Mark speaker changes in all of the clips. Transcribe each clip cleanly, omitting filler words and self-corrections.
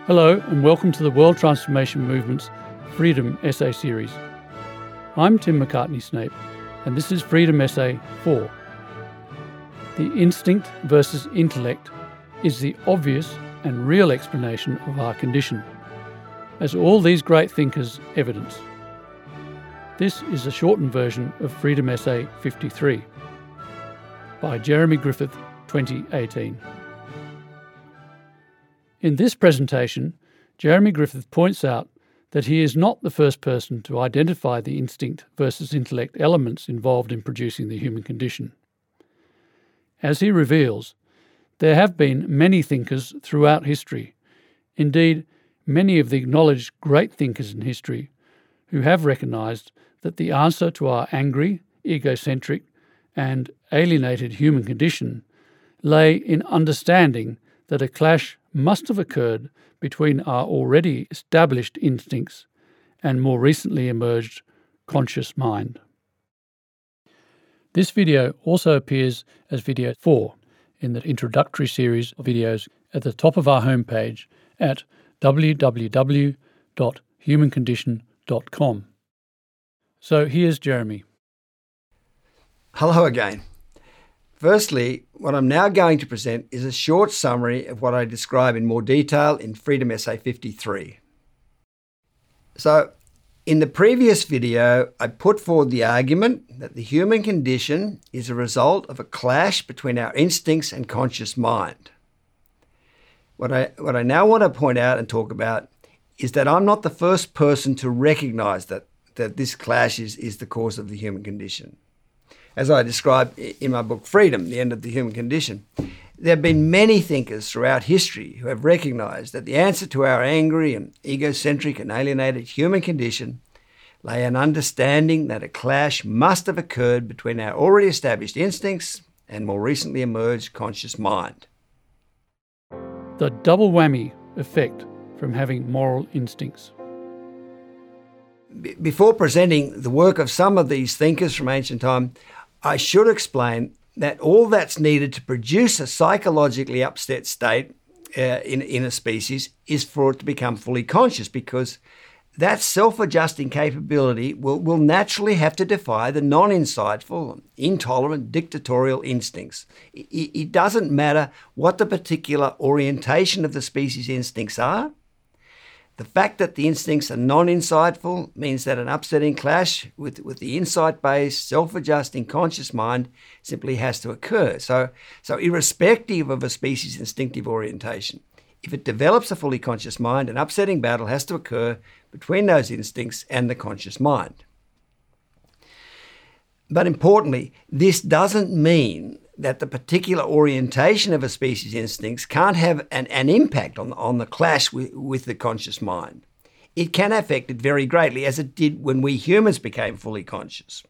Speaker 1: Hello and welcome to the World Transformation Movement's Freedom Essay Series. I'm Tim McCartney-Snape and this is Freedom Essay 4. The instinct versus intellect is the obvious and real explanation of our condition, as all these great thinkers evidence. This is a shortened version of Freedom Essay 53 by Jeremy Griffith, 2018. In this presentation, Jeremy Griffith points out that he is not the first person to identify the instinct versus intellect elements involved in producing the human condition. As he reveals, there have been many thinkers throughout history, indeed many of the acknowledged great thinkers in history, who have recognised that the answer to our angry, egocentric and alienated human condition lay in understanding that a clash must have occurred between our already established instincts and more recently emerged conscious mind. This video also appears as video 4 in the introductory series of videos at the top of our homepage at www.humancondition.com. So here's Jeremy.
Speaker 2: Hello again. Firstly, what I'm now going to present is a short summary of what I describe in more detail in Freedom Essay 53. So, in the previous video, I put forward the argument that the human condition is a result of a clash between our instincts and conscious mind. What I now want to point out and talk about is that I'm not the first person to recognise that this clash is the cause of the human condition. As I describe in my book Freedom, The End of the Human Condition, there have been many thinkers throughout history who have recognised that the answer to our angry and egocentric and alienated human condition lay in understanding that a clash must have occurred between our already established instincts and more recently emerged conscious mind.
Speaker 1: The double whammy effect from having moral instincts.
Speaker 2: Before presenting the work of some of these thinkers from ancient time, I should explain that all that's needed to produce a psychologically upset state in a species is for it to become fully conscious, because that self-adjusting capability will naturally have to defy the non-insightful, intolerant, dictatorial instincts. It doesn't matter what the particular orientation of the species' instincts are. The fact that the instincts are non-insightful means that an upsetting clash with the insight-based, self-adjusting conscious mind simply has to occur. So irrespective of a species' instinctive orientation, if it develops a fully conscious mind, an upsetting battle has to occur between those instincts and the conscious mind. But importantly, this doesn't mean that the particular orientation of a species' instincts can't have an impact on the clash with the conscious mind. It can affect it very greatly, as it did when we humans became fully conscious.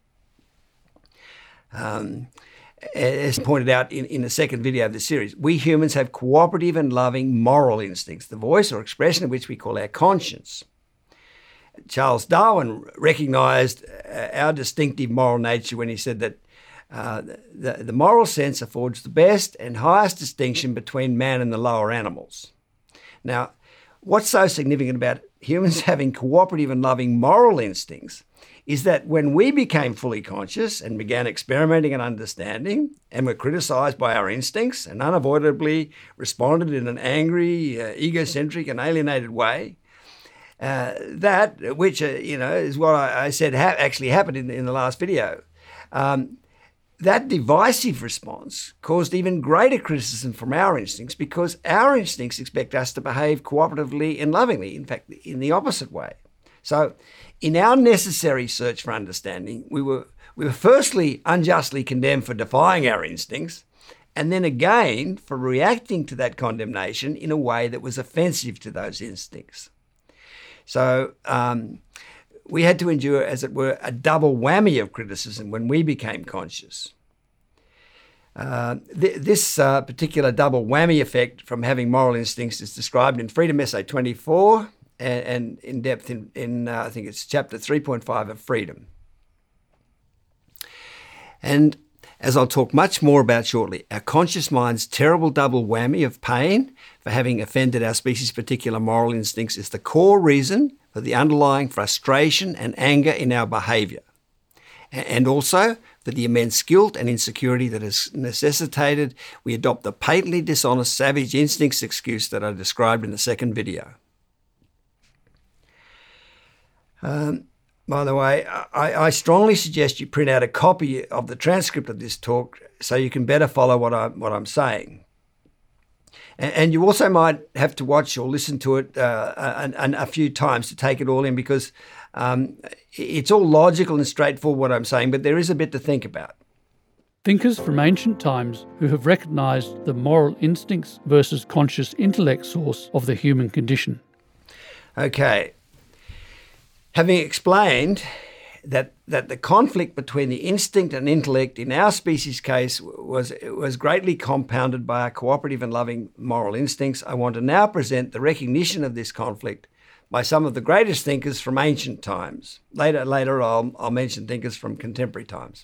Speaker 2: As pointed out in the second video of the series, we humans have cooperative and loving moral instincts, the voice or expression of which we call our conscience. Charles Darwin recognised our distinctive moral nature when he said that the moral sense affords the best and highest distinction between man and the lower animals. Now, what's so significant about humans having cooperative and loving moral instincts is that when we became fully conscious and began experimenting and understanding and were criticised by our instincts and unavoidably responded in an angry, egocentric and alienated way, that, which is what I said actually happened in the last video, that divisive response caused even greater criticism from our instincts, because our instincts expect us to behave cooperatively and lovingly, in fact, in the opposite way. So in our necessary search for understanding, we were firstly unjustly condemned for defying our instincts, and then again for reacting to that condemnation in a way that was offensive to those instincts. So we had to endure, as it were, a double whammy of criticism when we became conscious. This particular double whammy effect from having moral instincts is described in Freedom Essay 24 and in depth in I think it's chapter 3.5 of Freedom. And As I'll talk much more about shortly, our conscious mind's terrible double whammy of pain for having offended our species' particular moral instincts is the core reason for the underlying frustration and anger in our behaviour, and also for the immense guilt and insecurity that has necessitated we adopt the patently dishonest savage instincts excuse that I described in the second video. By the way, I strongly suggest you print out a copy of the transcript of this talk so you can better follow what I'm saying. And you also might have to watch or listen to it a few times to take it all in, because it's all logical and straightforward what I'm saying, but there is a bit to think about.
Speaker 1: Thinkers from ancient times who have recognised the moral instincts versus conscious intellect source of the human condition. Okay.
Speaker 2: Having explained that the conflict between the instinct and intellect in our species' case was greatly compounded by our cooperative and loving moral instincts, I want to now present the recognition of this conflict by some of the greatest thinkers from ancient times. Later I'll mention thinkers from contemporary times.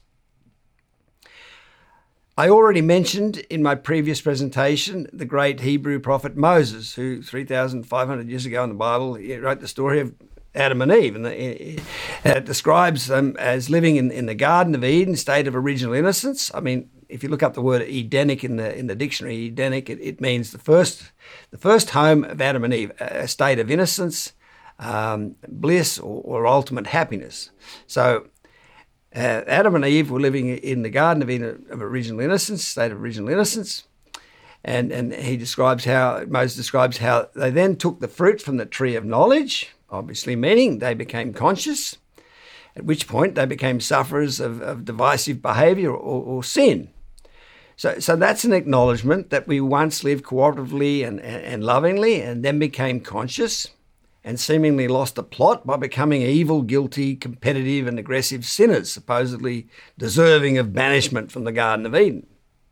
Speaker 2: I already mentioned in my previous presentation the great Hebrew prophet Moses, who 3,500 years ago in the Bible he wrote the story of Adam and Eve, and it describes them as living in the Garden of Eden, state of original innocence. I mean, if you look up the word Edenic in the dictionary, Edenic, it means the first home of Adam and Eve, a state of innocence, bliss, or ultimate happiness. So Adam and Eve were living in the Garden of Eden of original innocence, state of original innocence. And Moses describes how they then took the fruit from the tree of knowledge, obviously meaning they became conscious, at which point they became sufferers of divisive behaviour or sin. So that's an acknowledgement that we once lived cooperatively and lovingly and then became conscious and seemingly lost the plot by becoming evil, guilty, competitive and aggressive sinners, supposedly deserving of banishment from the Garden of Eden.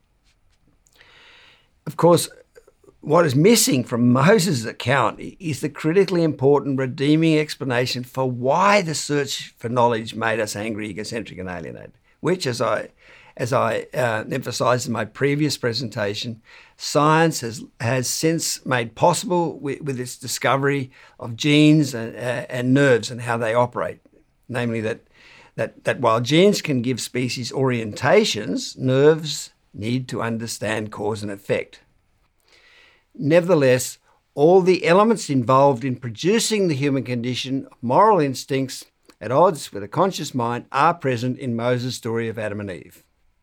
Speaker 2: Of course, what is missing from Moses' account is the critically important redeeming explanation for why the search for knowledge made us angry, egocentric and alienated, which, as I emphasised in my previous presentation, science has since made possible with its discovery of genes and nerves and how they operate. Namely that while genes can give species orientations, nerves need to understand cause and effect. Nevertheless, all the elements involved in producing the human condition, moral instincts at odds with a conscious mind, are present in Moses' story of Adam and Eve.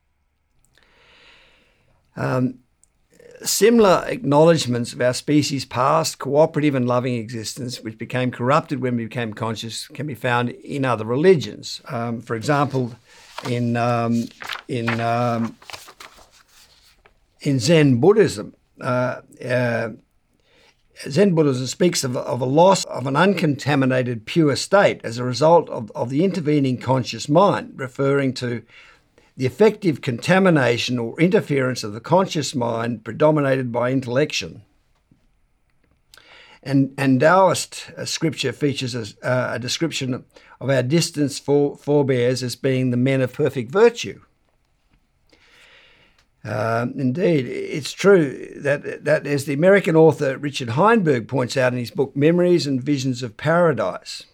Speaker 2: Similar acknowledgements of our species' past cooperative and loving existence, which became corrupted when we became conscious, can be found in other religions. For example, in Zen Buddhism. Zen Buddhism speaks of a loss of an uncontaminated pure state as a result of the intervening conscious mind, referring to the effective contamination or interference of the conscious mind predominated by intellection. And Taoist scripture features a description of our distant forebears as being the men of perfect virtue. Indeed, it's true that as the American author Richard Heinberg points out in his book Memories and Visions of Paradise,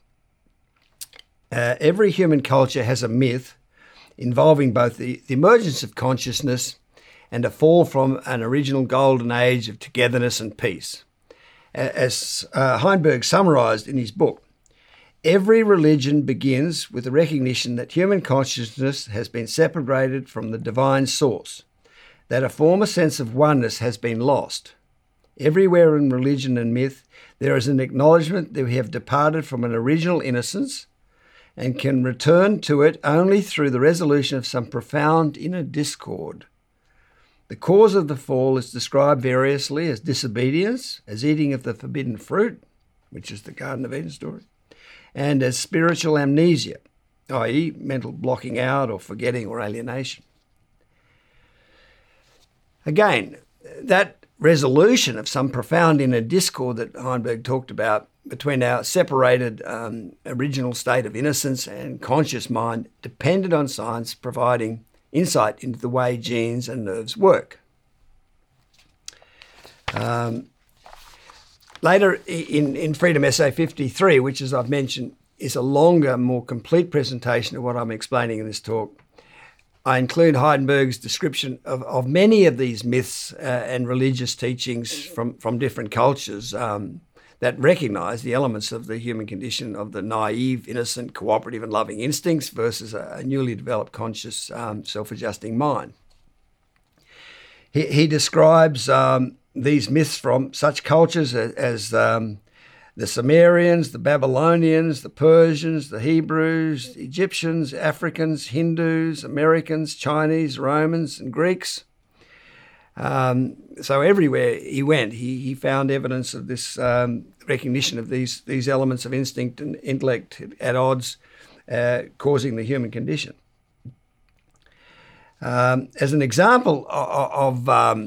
Speaker 2: every human culture has a myth involving both the emergence of consciousness and a fall from an original golden age of togetherness and peace. As Heinberg summarised in his book, every religion begins with the recognition that human consciousness has been separated from the divine source, that a former sense of oneness has been lost. Everywhere in religion and myth, there is an acknowledgement that we have departed from an original innocence and can return to it only through the resolution of some profound inner discord. The cause of the fall is described variously as disobedience, as eating of the forbidden fruit, which is the Garden of Eden story, and as spiritual amnesia, i.e. mental blocking out or forgetting or alienation. Again, that resolution of some profound inner discord that Heinberg talked about between our separated original state of innocence and conscious mind depended on science providing insight into the way genes and nerves work. Later in Freedom Essay 53, which, as I've mentioned, is a longer, more complete presentation of what I'm explaining in this talk, I include Heidenberg's description of many of these myths and religious teachings from different cultures that recognise the elements of the human condition of the naive, innocent, cooperative and loving instincts versus a newly developed, conscious, self-adjusting mind. He describes these myths from such cultures as the Sumerians, the Babylonians, the Persians, the Hebrews, the Egyptians, Africans, Hindus, Americans, Chinese, Romans and Greeks. So everywhere he went, he found evidence of this recognition of these elements of instinct and intellect at odds, causing the human condition. As an example of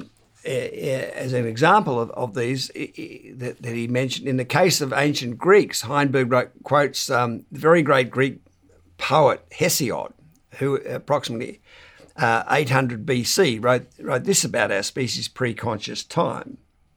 Speaker 2: these that he mentioned, in the case of ancient Greeks, Heidenberg quotes the very great Greek poet Hesiod, who approximately 800 BC wrote this about our species' pre-conscious time.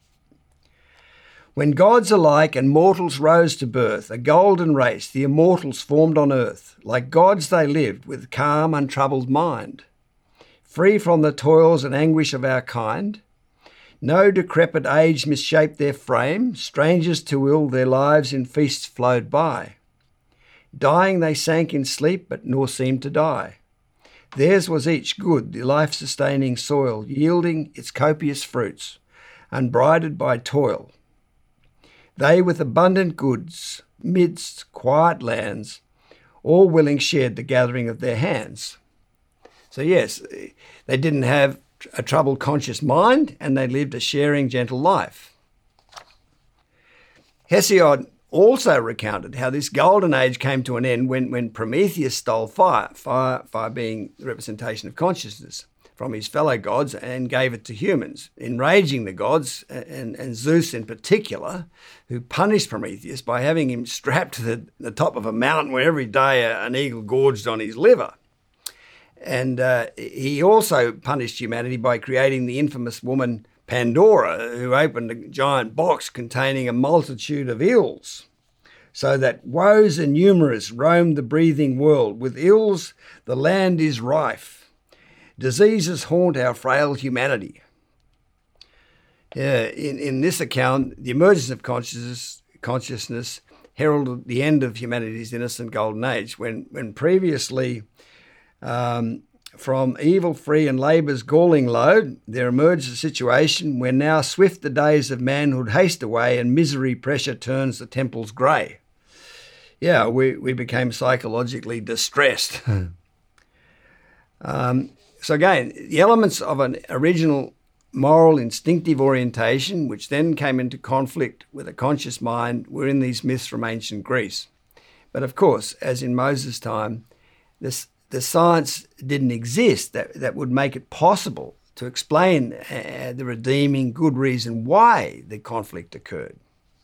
Speaker 2: When gods alike and mortals rose to birth, a golden race the immortals formed on earth. Like gods they lived with calm, untroubled mind. Free from the toils and anguish of our kind, no decrepit age misshaped their frame, strangers to ill their lives in feasts flowed by. Dying they sank in sleep, but nor seemed to die. Theirs was each good, the life-sustaining soil, yielding its copious fruits, unbridled by toil. They with abundant goods, midst quiet lands, all willing shared the gathering of their hands. So yes, they didn't have a troubled conscious mind, and they lived a sharing, gentle life. Hesiod also recounted how this golden age came to an end when Prometheus stole fire being the representation of consciousness, from his fellow gods and gave it to humans, enraging the gods, and Zeus in particular, who punished Prometheus by having him strapped to the top of a mountain where every day an eagle gorged on his liver. And he also punished humanity by creating the infamous woman Pandora, who opened a giant box containing a multitude of ills, so that woes innumerous roam the breathing world. With ills the land is rife. Diseases haunt our frail humanity. In this account, the emergence of consciousness heralded the end of humanity's innocent golden age, when previously from evil free and labour's galling load, there emerged a situation where now swift the days of manhood haste away and misery pressure turns the temples grey. Yeah, we became psychologically distressed. So again, the elements of an original moral instinctive orientation, which then came into conflict with a conscious mind, were in these myths from ancient Greece. But of course, as in Moses' time, the science didn't exist that would make it possible to explain the redeeming good reason why the conflict occurred.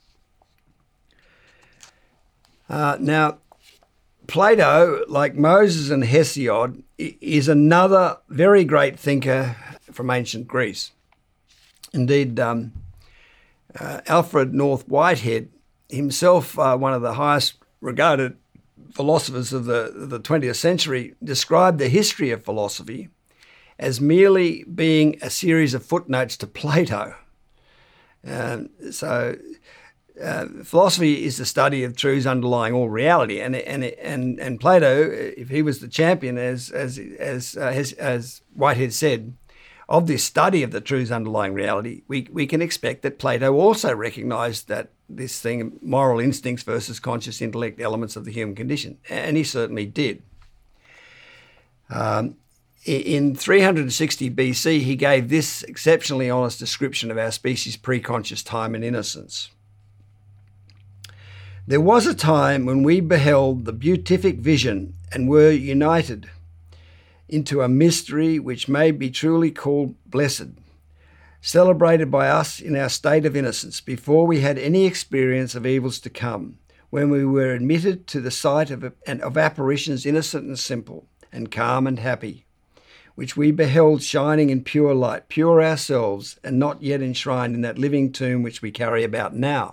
Speaker 2: Now, Plato, like Moses and Hesiod, is another very great thinker from ancient Greece. Indeed, Alfred North Whitehead, himself one of the highest regarded philosophers of the 20th century, described the history of philosophy as merely being a series of footnotes to Plato. Philosophy is the study of truths underlying all reality, and Plato, if he was the champion, as Whitehead said, of this study of the truths underlying reality, we can expect that Plato also recognised that this thing, moral instincts versus conscious intellect elements of the human condition, and he certainly did. In 360 BC, he gave this exceptionally honest description of our species' pre-conscious time and innocence. There was a time when we beheld the beatific vision and were united into a mystery which may be truly called blessed, celebrated by us in our state of innocence before we had any experience of evils to come, when we were admitted to the sight of apparitions innocent and simple and calm and happy. which we beheld shining in pure light, pure ourselves, and not yet enshrined in that living tomb which we carry about now.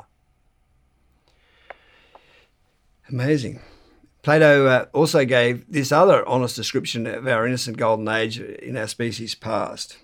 Speaker 2: Amazing. Plato also gave this other honest description of our innocent golden age in our species past.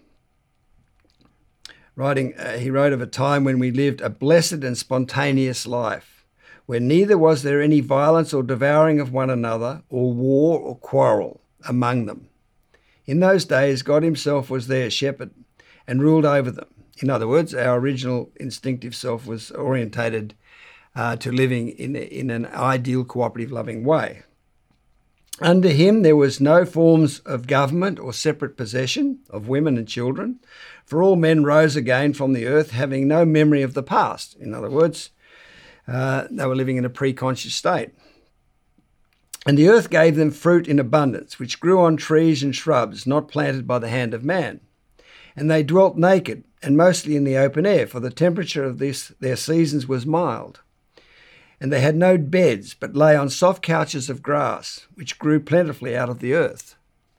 Speaker 2: He wrote of a time when we lived a blessed and spontaneous life, where neither was there any violence or devouring of one another, or war or quarrel among them. In those days, God himself was their shepherd and ruled over them. In other words, our original instinctive self was orientated to living in an ideal, cooperative, loving way. Under him, there was no forms of government or separate possession of women and children, for all men rose again from the earth, having no memory of the past. In other words, they were living in a pre-conscious state. And the earth gave them fruit in abundance, which grew on trees and shrubs, not planted by the hand of man. And they dwelt naked, and mostly in the open air, for the temperature of their seasons was mild. And they had no beds, but lay on soft couches of grass, which grew plentifully out of the earth.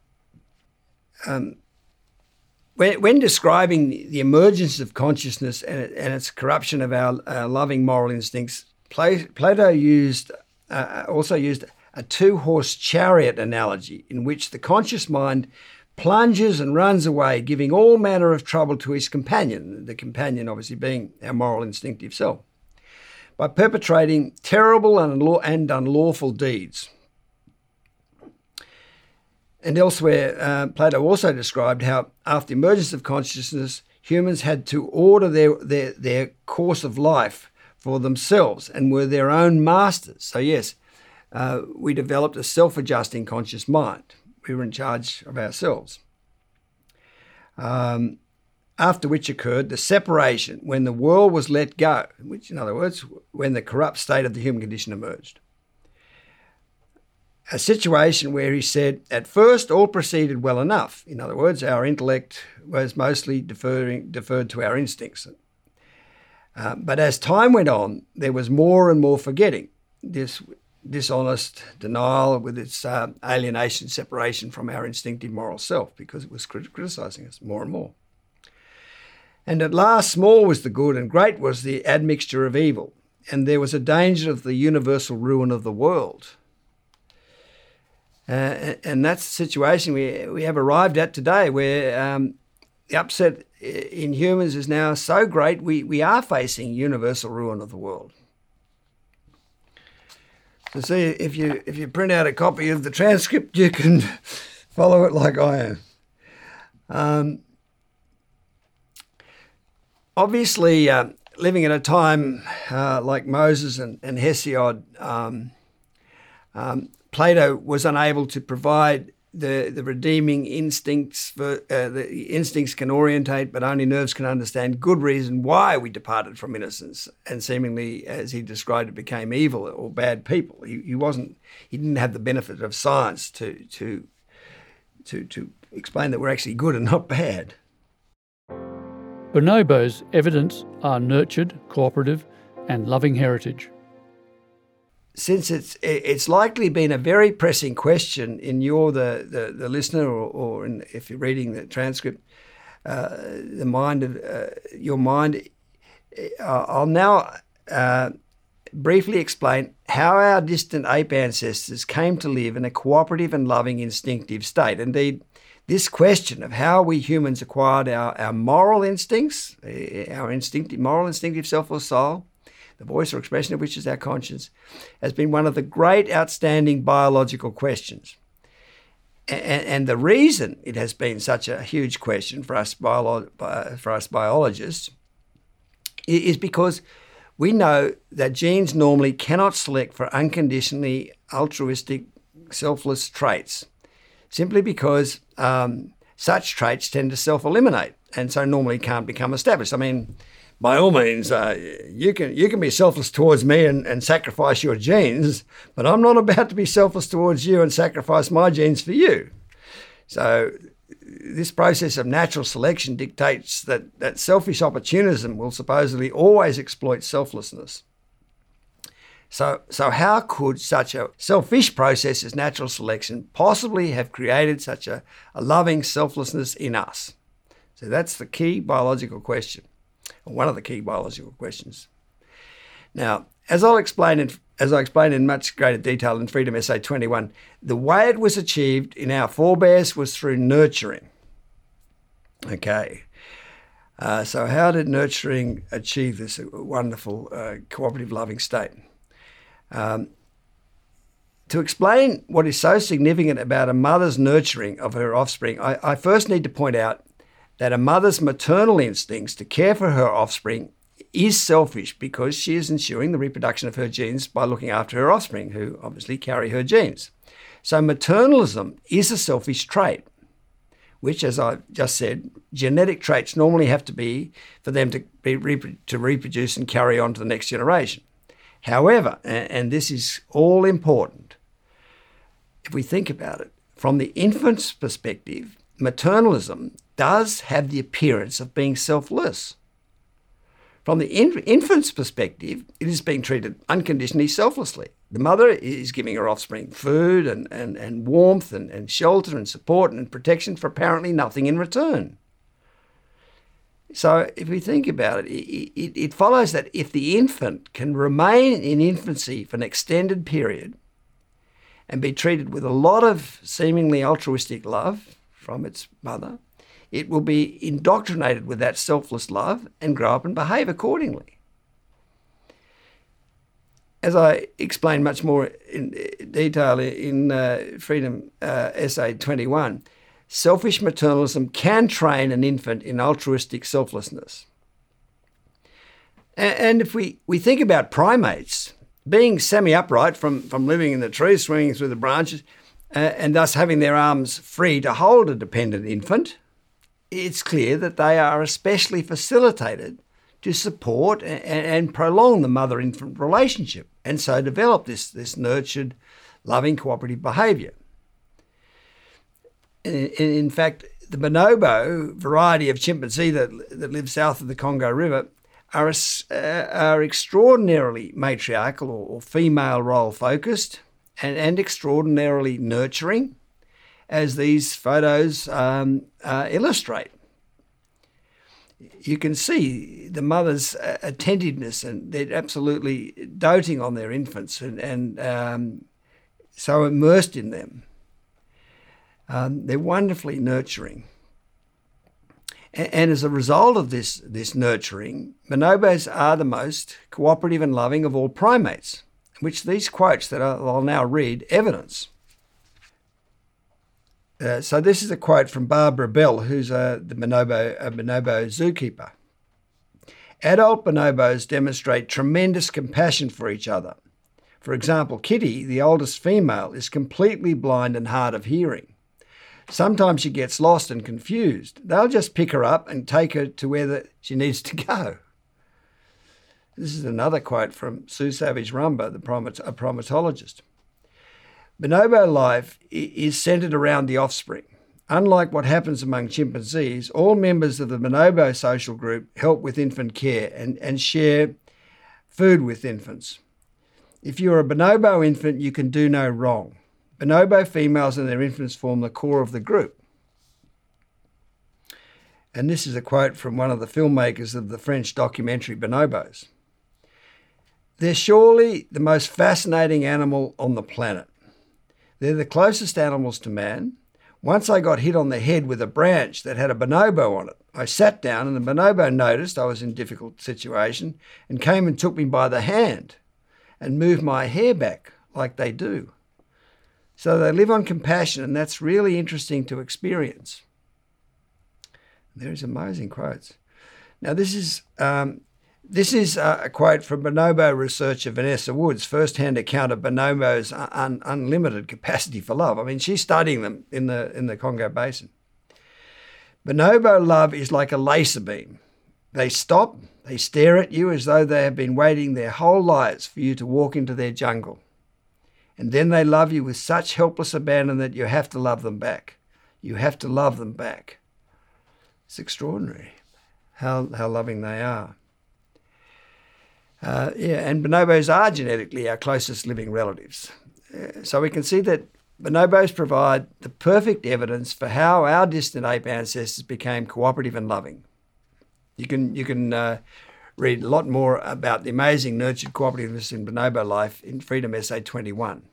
Speaker 2: When describing the emergence of consciousness and its corruption of our loving moral instincts, Plato also used a two-horse chariot analogy in which the conscious mind plunges and runs away, giving all manner of trouble to his companion, the companion obviously being our moral instinctive self, by perpetrating terrible and unlawful deeds. And elsewhere, Plato also described how after the emergence of consciousness, humans had to order their course of life for themselves and were their own masters. So yes, we developed a self-adjusting conscious mind. We were in charge of ourselves. After which occurred the separation when the world was let go, which in other words, when the corrupt state of the human condition emerged. A situation where he said, at first all proceeded well enough. In other words, our intellect was mostly deferred to our instincts. But as time went on, there was more and more forgetting. This dishonest denial with its alienation, separation from our instinctive moral self, because it was criticising us more and more. And at last small was the good and great was the admixture of evil, and there was a danger of the universal ruin of the world. And that's the situation we have arrived at today, where the upset in humans is now so great we are facing universal ruin of the world. So see, if you print out a copy of the transcript, you can follow it like I am. Obviously, living at a time like Moses and Hesiod, Plato was unable to provide the redeeming instincts. The instincts can orientate, but only nerves can understand good reason why we departed from innocence and seemingly, as he described it, became evil or bad people. He didn't have the benefit of science to explain that we're actually good and not bad.
Speaker 1: Bonobos evidence our nurtured, cooperative and loving heritage.
Speaker 2: Since it's likely been a very pressing question in your the listener or if you're reading the transcript, the mind of your mind, I'll now briefly explain how our distant ape ancestors came to live in a cooperative and loving instinctive state. Indeed, this question of how we humans acquired our moral instincts, our moral instinctive self or soul, the voice or expression of which is our conscience, has been one of the great outstanding biological questions. And the reason it has been such a huge question for us biologists is because we know that genes normally cannot select for unconditionally altruistic, selfless traits, simply because such traits tend to self-eliminate and so normally can't become established. I mean, by all means, you can be selfless towards me and sacrifice your genes, but I'm not about to be selfless towards you and sacrifice my genes for you. So this process of natural selection dictates that selfish opportunism will supposedly always exploit selflessness. So how could such a selfish process as natural selection possibly have created such a loving selflessness in us? So that's the key biological question, or one of the key biological questions. Now, as I explain in much greater detail in Freedom Essay 21, the way it was achieved in our forebears was through nurturing. Okay. So how did nurturing achieve this wonderful, cooperative, loving state? To explain what is so significant about a mother's nurturing of her offspring, I first need to point out that a mother's maternal instincts to care for her offspring is selfish because she is ensuring the reproduction of her genes by looking after her offspring, who obviously carry her genes. So maternalism is a selfish trait, which, as I just said, genetic traits normally have to be for them to reproduce and carry on to the next generation. However, and this is all important, if we think about it, from the infant's perspective, maternalism does have the appearance of being selfless. From the infant's perspective, it is being treated unconditionally selflessly. The mother is giving her offspring food and warmth and shelter and support and protection for apparently nothing in return. So if we think about it, it follows that if the infant can remain in infancy for an extended period and be treated with a lot of seemingly altruistic love from its mother, it will be indoctrinated with that selfless love and grow up and behave accordingly. As I explain much more in detail in Freedom Essay 21, selfish maternalism can train an infant in altruistic selflessness. And if we think about primates, being semi-upright from living in the trees, swinging through the branches, and thus having their arms free to hold a dependent infant, it's clear that they are especially facilitated to support and prolong the mother-infant relationship, and so develop this nurtured, loving, cooperative behaviour. In fact, the bonobo variety of chimpanzee that lives south of the Congo River are extraordinarily matriarchal or female role focused and extraordinarily nurturing, as these photos illustrate. You can see the mother's attentiveness, and they're absolutely doting on their infants and so immersed in them. They're wonderfully nurturing. And as a result of this nurturing, bonobos are the most cooperative and loving of all primates, which these quotes that I'll now read evidence. So this is a quote from Barbara Bell, who's a bonobo zookeeper. Adult bonobos demonstrate tremendous compassion for each other. For example, Kitty, the oldest female, is completely blind and hard of hearing. Sometimes she gets lost and confused. They'll just pick her up and take her to where she needs to go. This is another quote from Sue Savage-Rumbaugh, a primatologist. Bonobo life is centred around the offspring. Unlike what happens among chimpanzees, all members of the bonobo social group help with infant care and share food with infants. If you're a bonobo infant, you can do no wrong. Bonobo females and their infants form the core of the group. And this is a quote from one of the filmmakers of the French documentary Bonobos. They're surely the most fascinating animal on the planet. They're the closest animals to man. Once I got hit on the head with a branch that had a bonobo on it. I sat down and the bonobo noticed I was in a difficult situation and came and took me by the hand and moved my hair back like they do. So they live on compassion, and that's really interesting to experience. There's amazing quotes. Now this is a quote from bonobo researcher Vanessa Wood's first-hand account of bonobos' unlimited capacity for love. I mean, she's studying them in the Congo Basin. Bonobo love is like a laser beam. They stop, they stare at you as though they have been waiting their whole lives for you to walk into their jungle. And then they love you with such helpless abandon that you have to love them back. You have to love them back. It's extraordinary how loving they are. And bonobos are genetically our closest living relatives. So we can see that bonobos provide the perfect evidence for how our distant ape ancestors became cooperative and loving. You can read a lot more about the amazing nurtured cooperativeness in bonobo life in Freedom Essay 21.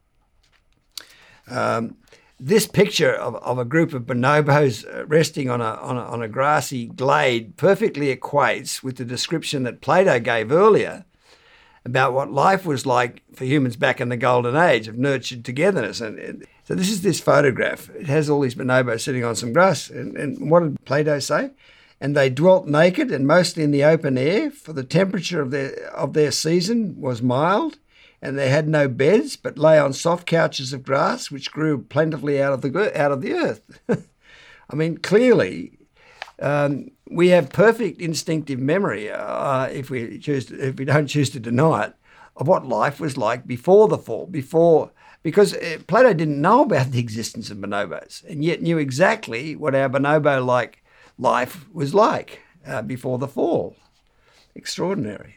Speaker 2: This picture of a group of bonobos resting on a grassy glade perfectly equates with the description that Plato gave earlier about what life was like for humans back in the golden age of nurtured togetherness. And so this is this photograph. It has all these bonobos sitting on some grass. And what did Plato say? And they dwelt naked and mostly in the open air, for the temperature of their season was mild, and they had no beds, but lay on soft couches of grass, which grew plentifully out of the earth. I mean, clearly, we have perfect instinctive memory, if we don't choose to deny it, of what life was like before the fall, because Plato didn't know about the existence of bonobos, and yet knew exactly what our bonobo-like life was like before the fall. Extraordinary.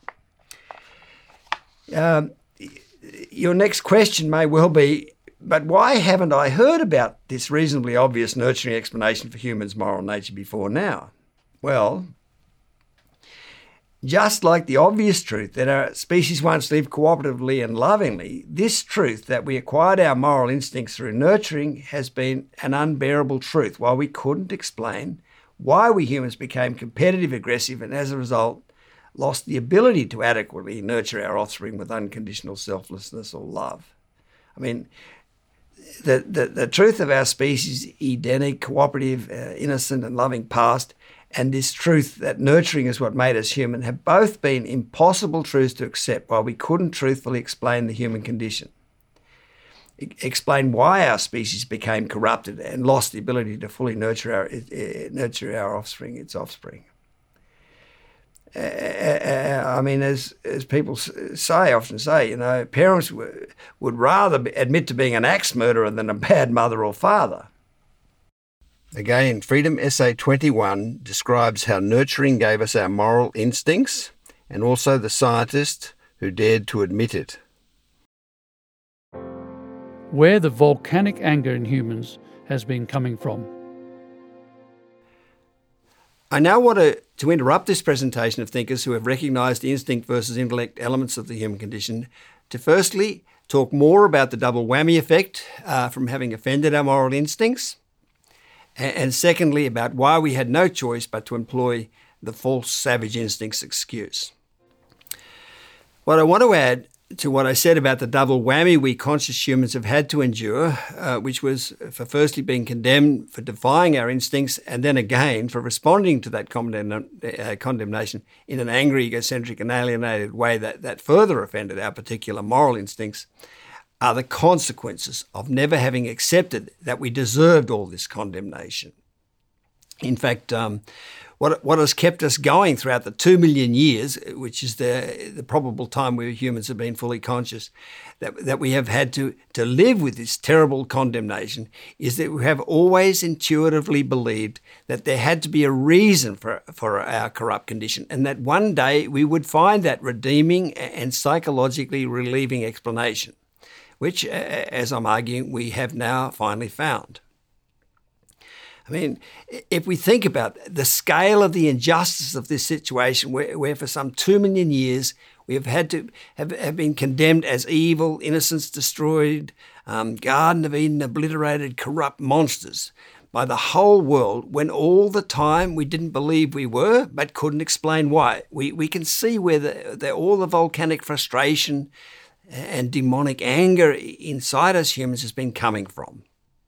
Speaker 2: Your next question may well be, but why haven't I heard about this reasonably obvious nurturing explanation for humans' moral nature before now? Well, just like the obvious truth that our species once lived cooperatively and lovingly, this truth that we acquired our moral instincts through nurturing has been an unbearable truth, while we couldn't explain why we humans became competitive, aggressive, and as a result, lost the ability to adequately nurture our offspring with unconditional selflessness or love. I mean, the truth of our species' Edenic, cooperative, innocent and loving past, and this truth that nurturing is what made us human, have both been impossible truths to accept, while we couldn't truthfully explain the human condition. Explain why our species became corrupted and lost the ability to fully nurture our offspring, its offspring. I mean, as people often say, parents would rather admit to being an axe murderer than a bad mother or father. Again, Freedom Essay 21 describes how nurturing gave us our moral instincts, and also the scientist who dared to admit it.
Speaker 1: Where the volcanic anger in humans has been coming from.
Speaker 2: I now want to interrupt this presentation of thinkers who have recognised the instinct versus intellect elements of the human condition to firstly talk more about the double whammy effect from having offended our moral instincts, and secondly about why we had no choice but to employ the false savage instincts excuse. What I want to add to what I said about the double whammy we conscious humans have had to endure, which was for firstly being condemned for defying our instincts, and then again for responding to that condemnation in an angry, egocentric and alienated way that further offended our particular moral instincts, are the consequences of never having accepted that we deserved all this condemnation. In fact, what has kept us going throughout the 2 million years, which is the probable time we humans have been fully conscious, that we have had to live with this terrible condemnation, is that we have always intuitively believed that there had to be a reason for our corrupt condition, and that one day we would find that redeeming and psychologically relieving explanation, which, as I'm arguing, we have now finally found. I mean, if we think about the scale of the injustice of this situation, where for some 2 million years we have had to have been condemned as evil, innocence destroyed, Garden of Eden obliterated, corrupt monsters by the whole world, when all the time we didn't believe we were, but couldn't explain why. We can see where all the volcanic frustration and demonic anger inside us humans has been coming from.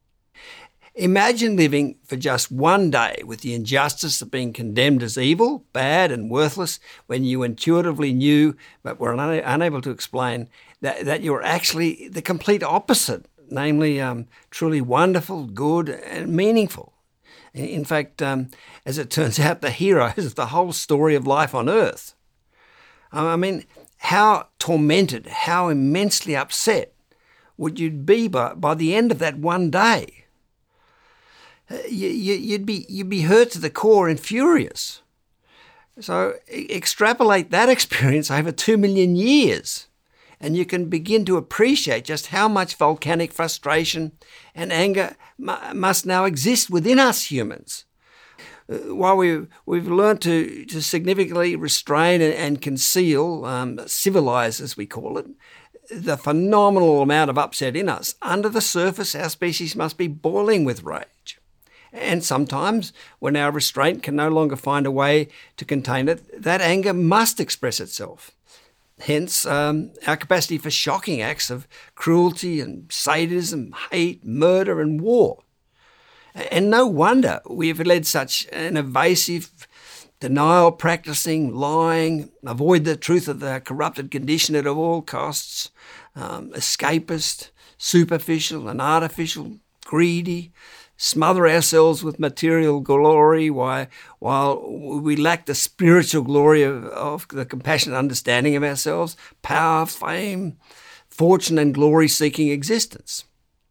Speaker 2: Imagine living for just one day with the injustice of being condemned as evil, bad and worthless, when you intuitively knew but were unable to explain that you were actually the complete opposite, namely truly wonderful, good and meaningful. In fact, as it turns out, the heroes of the whole story of life on earth. I mean, how tormented, how immensely upset would you be by the end of that one day? You'd be hurt to the core and furious. So extrapolate that experience over 2 million years, and you can begin to appreciate just how much volcanic frustration and anger must now exist within us humans. While we've learned to significantly restrain and conceal, civilize as we call it, the phenomenal amount of upset in us, under the surface our species must be boiling with rage. And sometimes, when our restraint can no longer find a way to contain it, that anger must express itself. Hence, our capacity for shocking acts of cruelty and sadism, hate, murder and war. And no wonder we have led such an evasive, denial-practicing, lying, avoid the truth of the corrupted condition at all costs, escapist, superficial and artificial, greedy, smother ourselves with material glory while we lack the spiritual glory of the compassionate understanding of ourselves, power, fame, fortune and glory-seeking existence.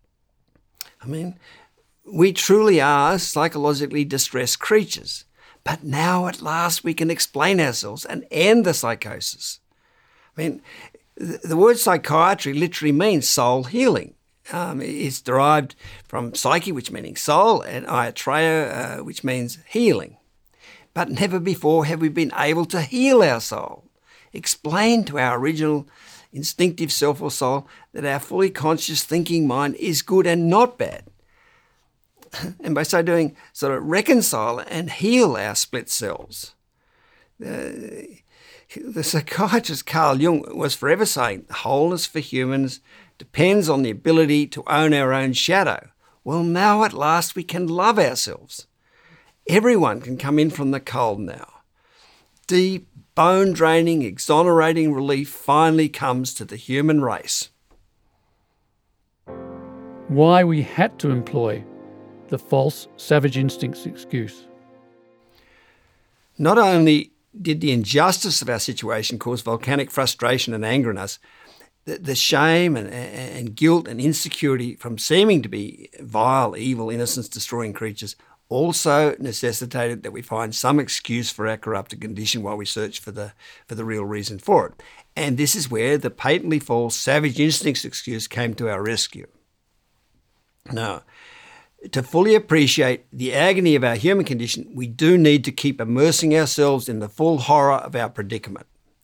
Speaker 2: I mean, we truly are psychologically distressed creatures, but now at last we can explain ourselves and end the psychosis. I mean, the word psychiatry literally means soul healing. It's derived from psyche, which means soul, and iatreo, which means healing. But never before have we been able to heal our soul, explain to our original instinctive self or soul that our fully conscious thinking mind is good and not bad. And by so doing, sort of reconcile and heal our split selves. The psychiatrist Carl Jung was forever saying wholeness for humans depends on the ability to own our own shadow. Well, now at last we can love ourselves. Everyone can come in from the cold now. Deep, bone-draining, exonerating relief finally comes to the human race.
Speaker 1: Why we had to employ the false savage instincts excuse.
Speaker 2: Not only did the injustice of our situation cause volcanic frustration and anger in us, the shame and guilt and insecurity from seeming to be vile, evil, innocence-destroying creatures also necessitated that we find some excuse for our corrupted condition while we search for the real reason for it. And this is where the patently false savage instincts excuse came to our rescue. Now, to fully appreciate the agony of our human condition, we do need to keep immersing ourselves in the full horror of our predicament.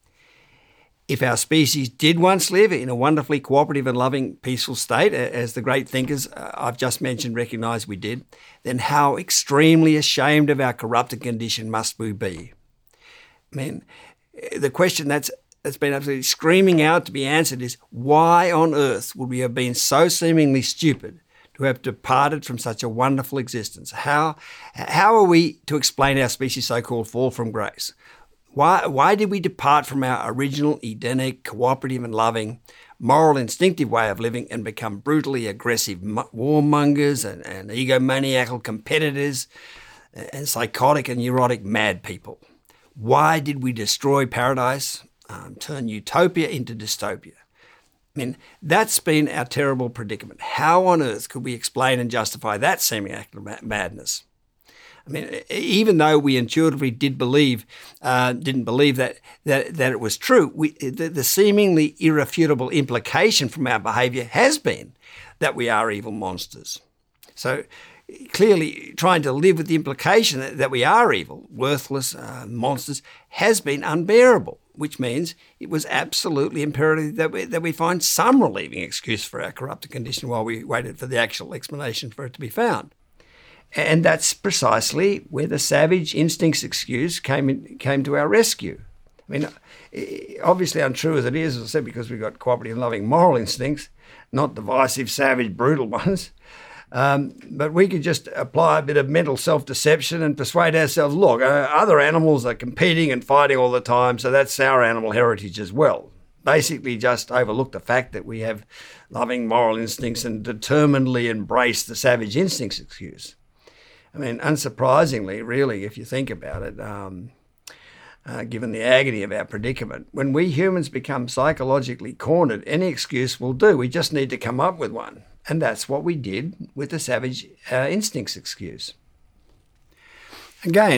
Speaker 2: If our species did once live in a wonderfully cooperative and loving, peaceful state, as the great thinkers I've just mentioned recognise we did, then how extremely ashamed of our corrupted condition must we be? I mean, the question that's been absolutely screaming out to be answered is, why on earth would we have been so seemingly stupid to have departed from such a wonderful existence? How are we to explain our species' so-called fall from grace? Why did we depart from our original Edenic, cooperative and loving, moral, instinctive way of living and become brutally aggressive warmongers and egomaniacal competitors and psychotic and neurotic mad people? Why did we destroy paradise, turn utopia into dystopia? I mean, that's been our terrible predicament. How on earth could we explain and justify that seeming act of madness? I mean, even though we intuitively didn't believe that it was true, the seemingly irrefutable implication from our behaviour has been that we are evil monsters. So clearly, trying to live with the implication that we are evil, worthless monsters has been unbearable, which means it was absolutely imperative that we find some relieving excuse for our corrupted condition while we waited for the actual explanation for it to be found. And that's precisely where the savage instincts excuse came to our rescue. I mean, obviously untrue as it is, as I said, because we've got cooperative and loving moral instincts, not divisive, savage, brutal ones. But we could just apply a bit of mental self-deception and persuade ourselves, look, other animals are competing and fighting all the time, so that's our animal heritage as well. Basically just overlook the fact that we have loving moral instincts and determinedly embrace the savage instincts excuse. I mean, unsurprisingly, really, if you think about it, given the agony of our predicament, when we humans become psychologically cornered, any excuse will do. We just need to come up with one. And that's what we did with the savage instincts excuse. Again,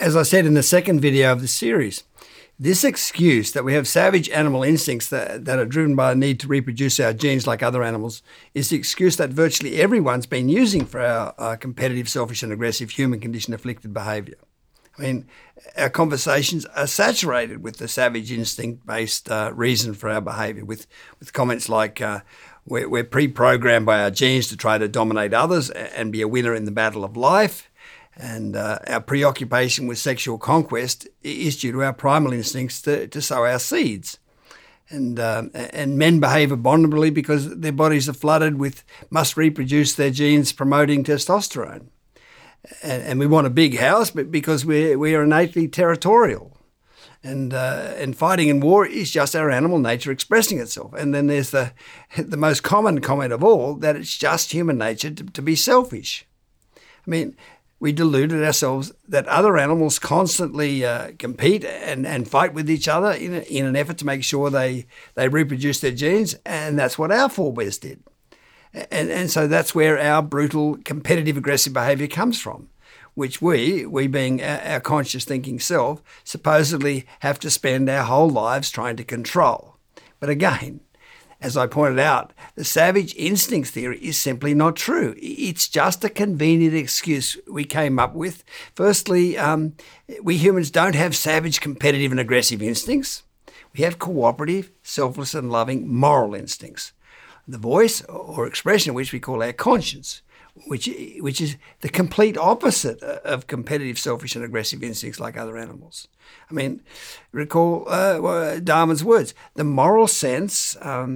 Speaker 2: As I said in the second video of the series, this excuse that we have savage animal instincts that are driven by a need to reproduce our genes like other animals is the excuse that virtually everyone's been using for our competitive, selfish and aggressive human condition afflicted behaviour. I mean, our conversations are saturated with the savage instinct-based reason for our behaviour, with comments like we're pre-programmed by our genes to try to dominate others and be a winner in the battle of life. And our preoccupation with sexual conquest is due to our primal instincts to sow our seeds. And men behave abominably because their bodies are flooded with must reproduce their genes promoting testosterone. And we want a big house, but because we are innately territorial. And fighting in war is just our animal nature expressing itself. And then there's the most common comment of all, that it's just human nature to be selfish. I mean, we deluded ourselves that other animals constantly compete and fight with each other in an effort to make sure they reproduce their genes, and that's what our forebears did. And so that's where our brutal, competitive, aggressive behaviour comes from, which we being our conscious thinking self, supposedly have to spend our whole lives trying to control. But again, as I pointed out, the savage instincts theory is simply not true. It's just a convenient excuse we came up with. Firstly, we humans don't have savage, competitive and aggressive instincts. We have cooperative, selfless and loving moral instincts. The voice or expression of which we call our conscience, which is the complete opposite of competitive, selfish and aggressive instincts like other animals. I mean, recall Darwin's words, the moral sense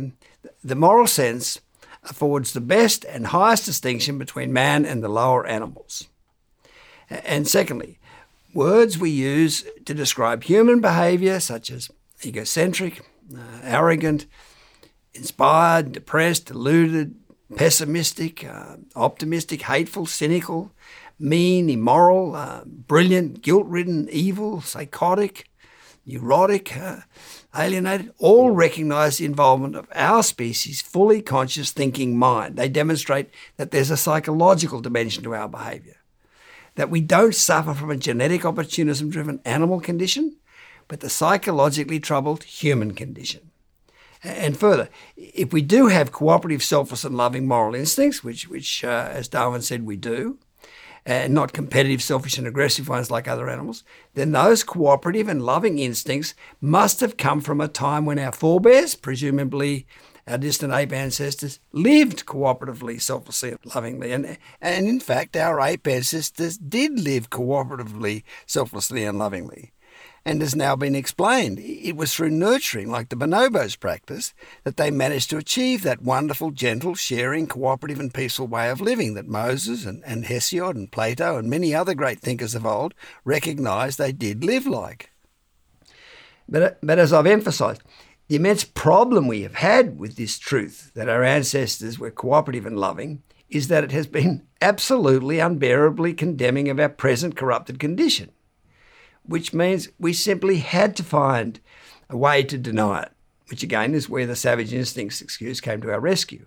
Speaker 2: affords the best and highest distinction between man and the lower animals. And secondly, words we use to describe human behaviour, such as egocentric, arrogant, inspired, depressed, deluded, pessimistic, optimistic, hateful, cynical, mean, immoral, brilliant, guilt-ridden, evil, psychotic, neurotic, alienated, all recognise the involvement of our species' fully conscious thinking mind. They demonstrate that there's a psychological dimension to our behaviour, that we don't suffer from a genetic opportunism-driven animal condition, but the psychologically troubled human condition. And further, if we do have cooperative, selfless and loving moral instincts, which as Darwin said, we do, and not competitive, selfish and aggressive ones like other animals, then those cooperative and loving instincts must have come from a time when our forebears, presumably our distant ape ancestors, lived cooperatively, selflessly and lovingly. And in fact, our ape ancestors did live cooperatively, selflessly and lovingly. And has now been explained. It was through nurturing, like the bonobos practice, that they managed to achieve that wonderful, gentle, sharing, cooperative and peaceful way of living that Moses and Hesiod and Plato and many other great thinkers of old recognised they did live like. But as I've emphasised, the immense problem we have had with this truth that our ancestors were cooperative and loving is that it has been absolutely unbearably condemning of our present corrupted condition, which means we simply had to find a way to deny it, which again is where the savage instincts excuse came to our rescue.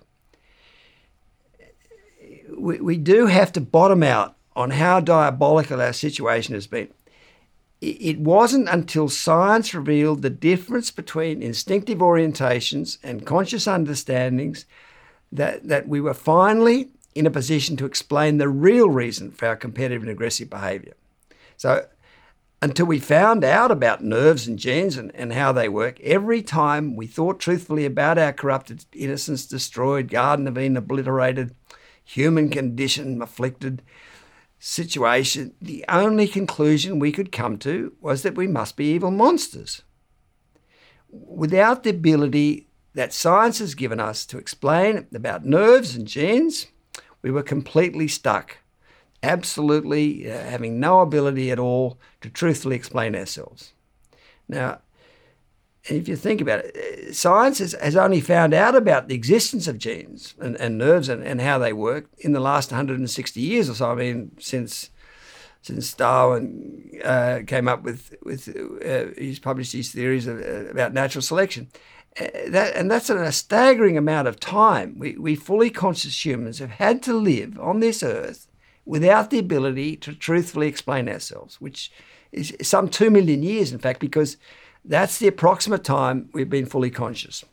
Speaker 2: We do have to bottom out on how diabolical our situation has been. It wasn't until science revealed the difference between instinctive orientations and conscious understandings that we were finally in a position to explain the real reason for our competitive and aggressive behaviour. So, until we found out about nerves and genes and how they work, every time we thought truthfully about our corrupted, innocence destroyed, Garden of Eden obliterated, human condition afflicted situation, the only conclusion we could come to was that we must be evil monsters. Without the ability that science has given us to explain about nerves and genes, we were completely stuck. Absolutely having no ability at all to truthfully explain ourselves. Now, if you think about it, science has only found out about the existence of genes and nerves and how they work in the last 160 years or so. I mean, since Darwin came up with he's published these theories about natural selection. That's a staggering amount of time. We fully conscious humans have had to live on this earth without the ability to truthfully explain ourselves, which is some 2 million years, in fact, because that's the approximate time we've been fully conscious.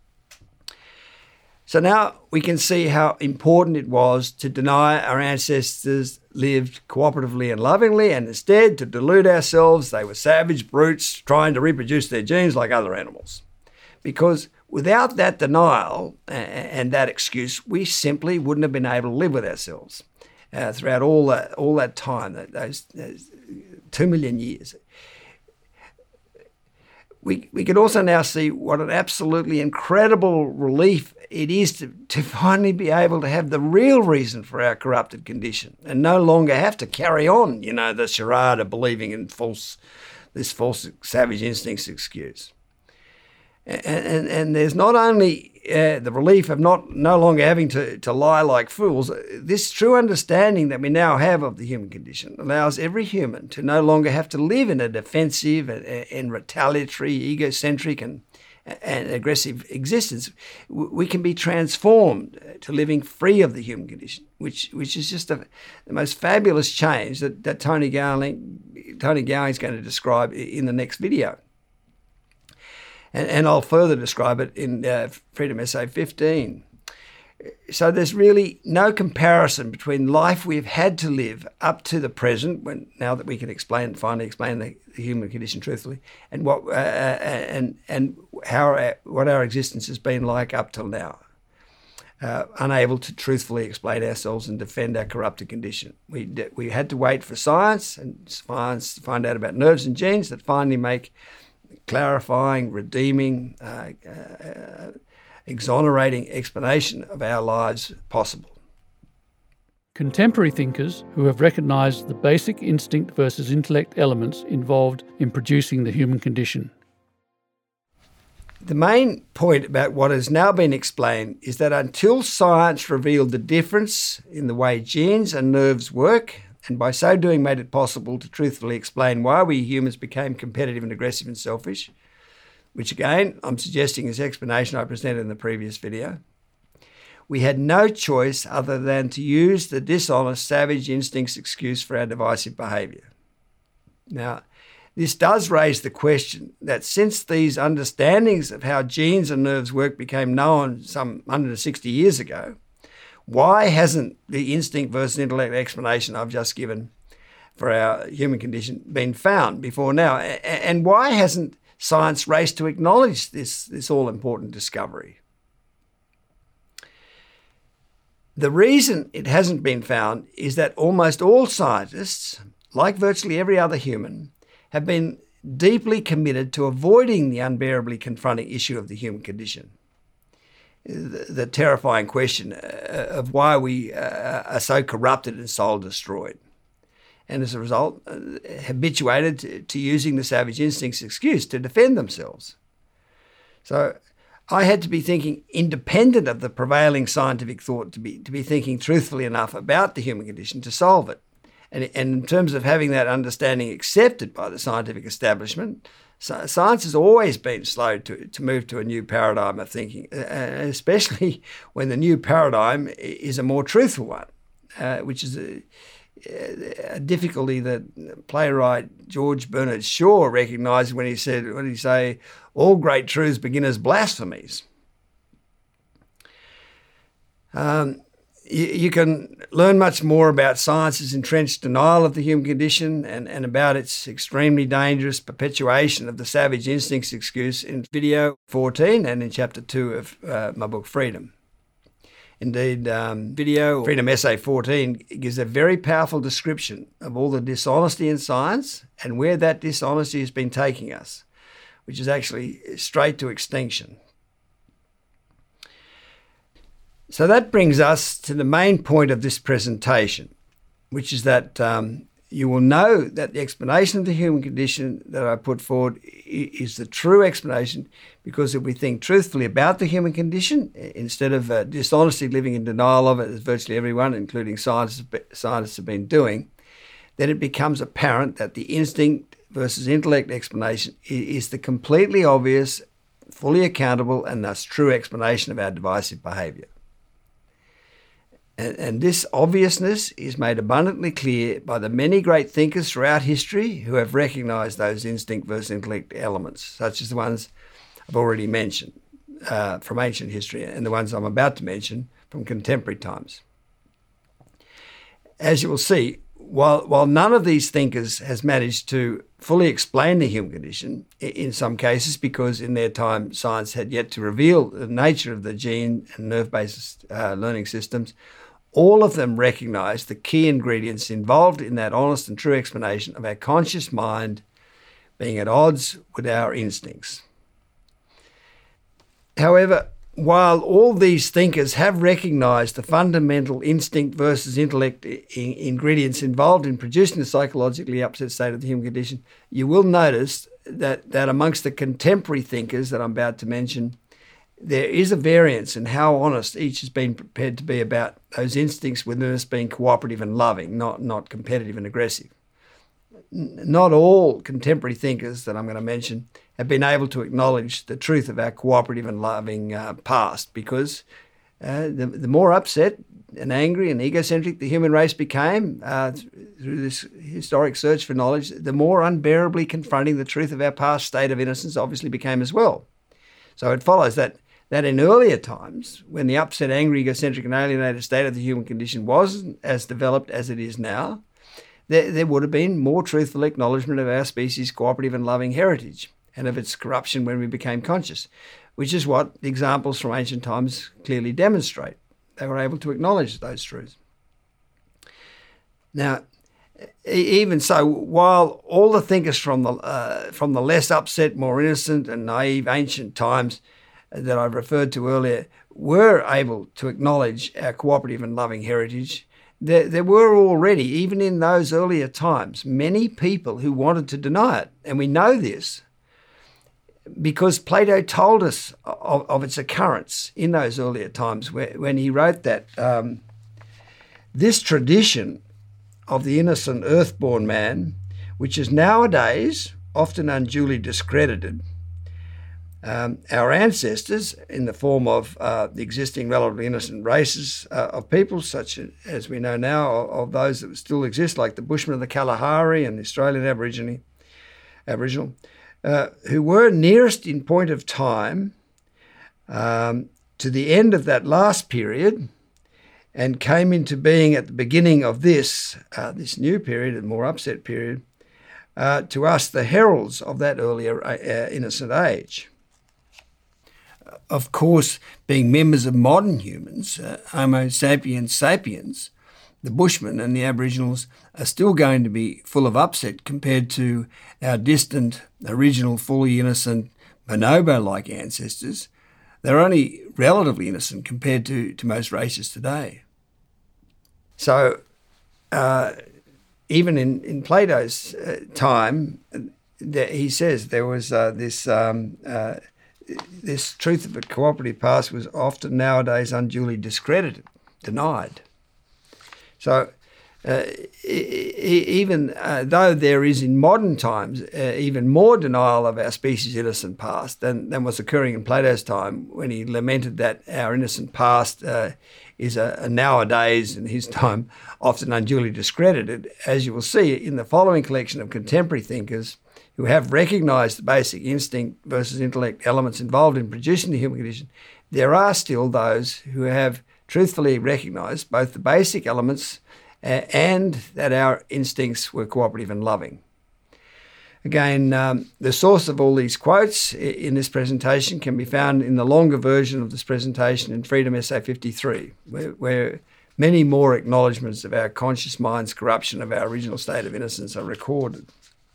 Speaker 2: So now we can see how important it was to deny our ancestors lived cooperatively and lovingly, and instead to delude ourselves they were savage brutes trying to reproduce their genes like other animals. Because without that denial and that excuse, we simply wouldn't have been able to live with ourselves throughout all that time, those 2 million years. We can also now see what an absolutely incredible relief it is to finally be able to have the real reason for our corrupted condition and no longer have to carry on, the charade of believing in this false savage instincts excuse. And there's not only the relief of no longer having to lie like fools, this true understanding that we now have of the human condition allows every human to no longer have to live in a defensive and retaliatory, egocentric and aggressive existence. We can be transformed to living free of the human condition, which is just the most fabulous change that Tony Gowing is going to describe in the next video. And I'll further describe it in Freedom Essay 15. So there's really no comparison between life we've had to live up to the present, now that we can finally explain the human condition truthfully, and what our existence has been like up till now, unable to truthfully explain ourselves and defend our corrupted condition. We had to wait for science to find out about nerves and genes that finally make clarifying, redeeming, exonerating explanation of our lives possible.
Speaker 1: Contemporary thinkers who have recognised the basic instinct versus intellect elements involved in producing the human condition.
Speaker 2: The main point about what has now been explained is that until science revealed the difference in the way genes and nerves work, and by so doing made it possible to truthfully explain why we humans became competitive and aggressive and selfish, which again I'm suggesting is the explanation I presented in the previous video, we had no choice other than to use the dishonest savage instincts excuse for our divisive behaviour. Now, this does raise the question that since these understandings of how genes and nerves work became known some 160 years ago, why hasn't the instinct versus intellect explanation I've just given for our human condition been found before now? And why hasn't science raced to acknowledge this all-important discovery? The reason it hasn't been found is that almost all scientists, like virtually every other human, have been deeply committed to avoiding the unbearably confronting issue of the human condition. The terrifying question of why we are so corrupted and soul destroyed. And as a result, habituated to using the savage instincts excuse to defend themselves. So I had to be thinking independent of the prevailing scientific thought, to be thinking truthfully enough about the human condition to solve it. And in terms of having that understanding accepted by the scientific establishment, science has always been slow to move to a new paradigm of thinking, especially when the new paradigm is a more truthful one, which is a difficulty that playwright George Bernard Shaw recognised when he said, all great truths begin as blasphemies. You can learn much more about science's entrenched denial of the human condition and about its extremely dangerous perpetuation of the savage instincts excuse in video 14 and in chapter 2 of my book Freedom. Indeed, video Freedom Essay 14 gives a very powerful description of all the dishonesty in science and where that dishonesty has been taking us, which is actually straight to extinction. So that brings us to the main point of this presentation, which is that you will know that the explanation of the human condition that I put forward is the true explanation, because if we think truthfully about the human condition, instead of dishonesty living in denial of it, as virtually everyone, including scientists have been doing, then it becomes apparent that the instinct versus intellect explanation is the completely obvious, fully accountable, and thus true explanation of our divisive behaviour. And this obviousness is made abundantly clear by the many great thinkers throughout history who have recognised those instinct versus intellect elements, such as the ones I've already mentioned from ancient history and the ones I'm about to mention from contemporary times. As you will see, while none of these thinkers has managed to fully explain the human condition, in some cases because in their time science had yet to reveal the nature of the gene and nerve-based learning systems, all of them recognise the key ingredients involved in that honest and true explanation of our conscious mind being at odds with our instincts. However, while all these thinkers have recognised the fundamental instinct versus intellect ingredients involved in producing the psychologically upset state of the human condition, you will notice that amongst the contemporary thinkers that I'm about to mention, there is a variance in how honest each has been prepared to be about those instincts within us being cooperative and loving, not competitive and aggressive. Not all contemporary thinkers that I'm going to mention have been able to acknowledge the truth of our cooperative and loving past, because the more upset and angry and egocentric the human race became through this historic search for knowledge, the more unbearably confronting the truth of our past state of innocence obviously became as well. So it follows that in earlier times, when the upset, angry, egocentric and alienated state of the human condition wasn't as developed as it is now, there would have been more truthful acknowledgement of our species' cooperative and loving heritage and of its corruption when we became conscious, which is what the examples from ancient times clearly demonstrate. They were able to acknowledge those truths. Now, even so, while all the thinkers from the less upset, more innocent and naive ancient times that I've referred to earlier were able to acknowledge our cooperative and loving heritage, there were already, even in those earlier times, many people who wanted to deny it. And we know this because Plato told us of its occurrence in those earlier times when he wrote that this tradition of the innocent earthborn man, which is nowadays often unduly discredited, our ancestors, in the form of the existing relatively innocent races of people, such as we know now of those that still exist, like the Bushmen of the Kalahari and the Australian Aboriginal, who were nearest in point of time to the end of that last period and came into being at the beginning of this new period, a more upset period, to us the heralds of that earlier innocent age. Of course, being members of modern humans, Homo sapiens sapiens, the Bushmen and the Aboriginals are still going to be full of upset compared to our distant, original, fully innocent, bonobo-like ancestors. They're only relatively innocent compared to most races today. So even in Plato's time, he says there was this truth of a cooperative past was often nowadays unduly discredited, denied. So even though there is in modern times even more denial of our species' innocent past than was occurring in Plato's time, when he lamented that our innocent past is a nowadays, in his time, often unduly discredited, as you will see in the following collection of contemporary thinkers who have recognised the basic instinct versus intellect elements involved in producing the human condition, there are still those who have truthfully recognised both the basic elements and that our instincts were cooperative and loving. Again, the source of all these quotes in this presentation can be found in the longer version of this presentation in Freedom Essay 53, where many more acknowledgements of our conscious mind's corruption of our original state of innocence are recorded.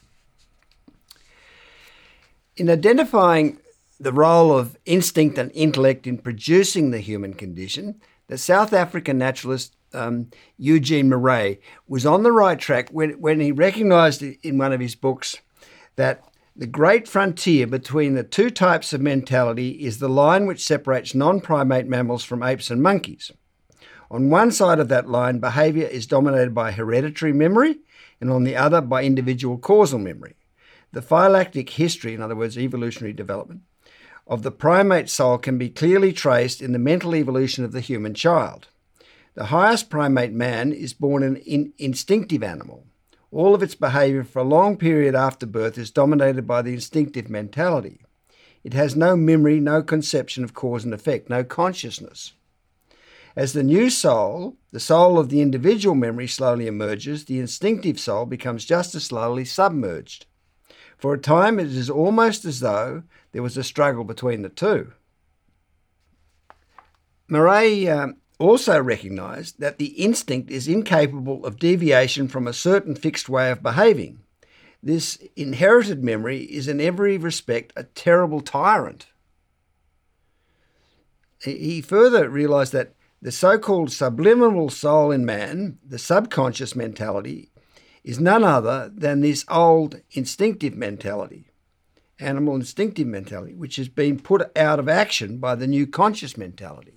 Speaker 2: In identifying the role of instinct and intellect in producing the human condition, the South African naturalist Eugene Marais was on the right track when he recognised in one of his books that the great frontier between the two types of mentality is the line which separates non-primate mammals from apes and monkeys. On one side of that line, behaviour is dominated by hereditary memory, and on the other by individual causal memory. The phylactic history, in other words, evolutionary development, of the primate soul can be clearly traced in the mental evolution of the human child. The highest primate, man, is born an instinctive animal. All of its behaviour for a long period after birth is dominated by the instinctive mentality. It has no memory, no conception of cause and effect, no consciousness. As the new soul, the soul of the individual memory, slowly emerges, the instinctive soul becomes just as slowly submerged. For a time, it is almost as though there was a struggle between the two. Murray also recognised that the instinct is incapable of deviation from a certain fixed way of behaving. This inherited memory is in every respect a terrible tyrant. He further realised that the so-called subliminal soul in man, the subconscious mentality, is none other than this old instinctive mentality, animal instinctive mentality, which has been put out of action by the new conscious mentality.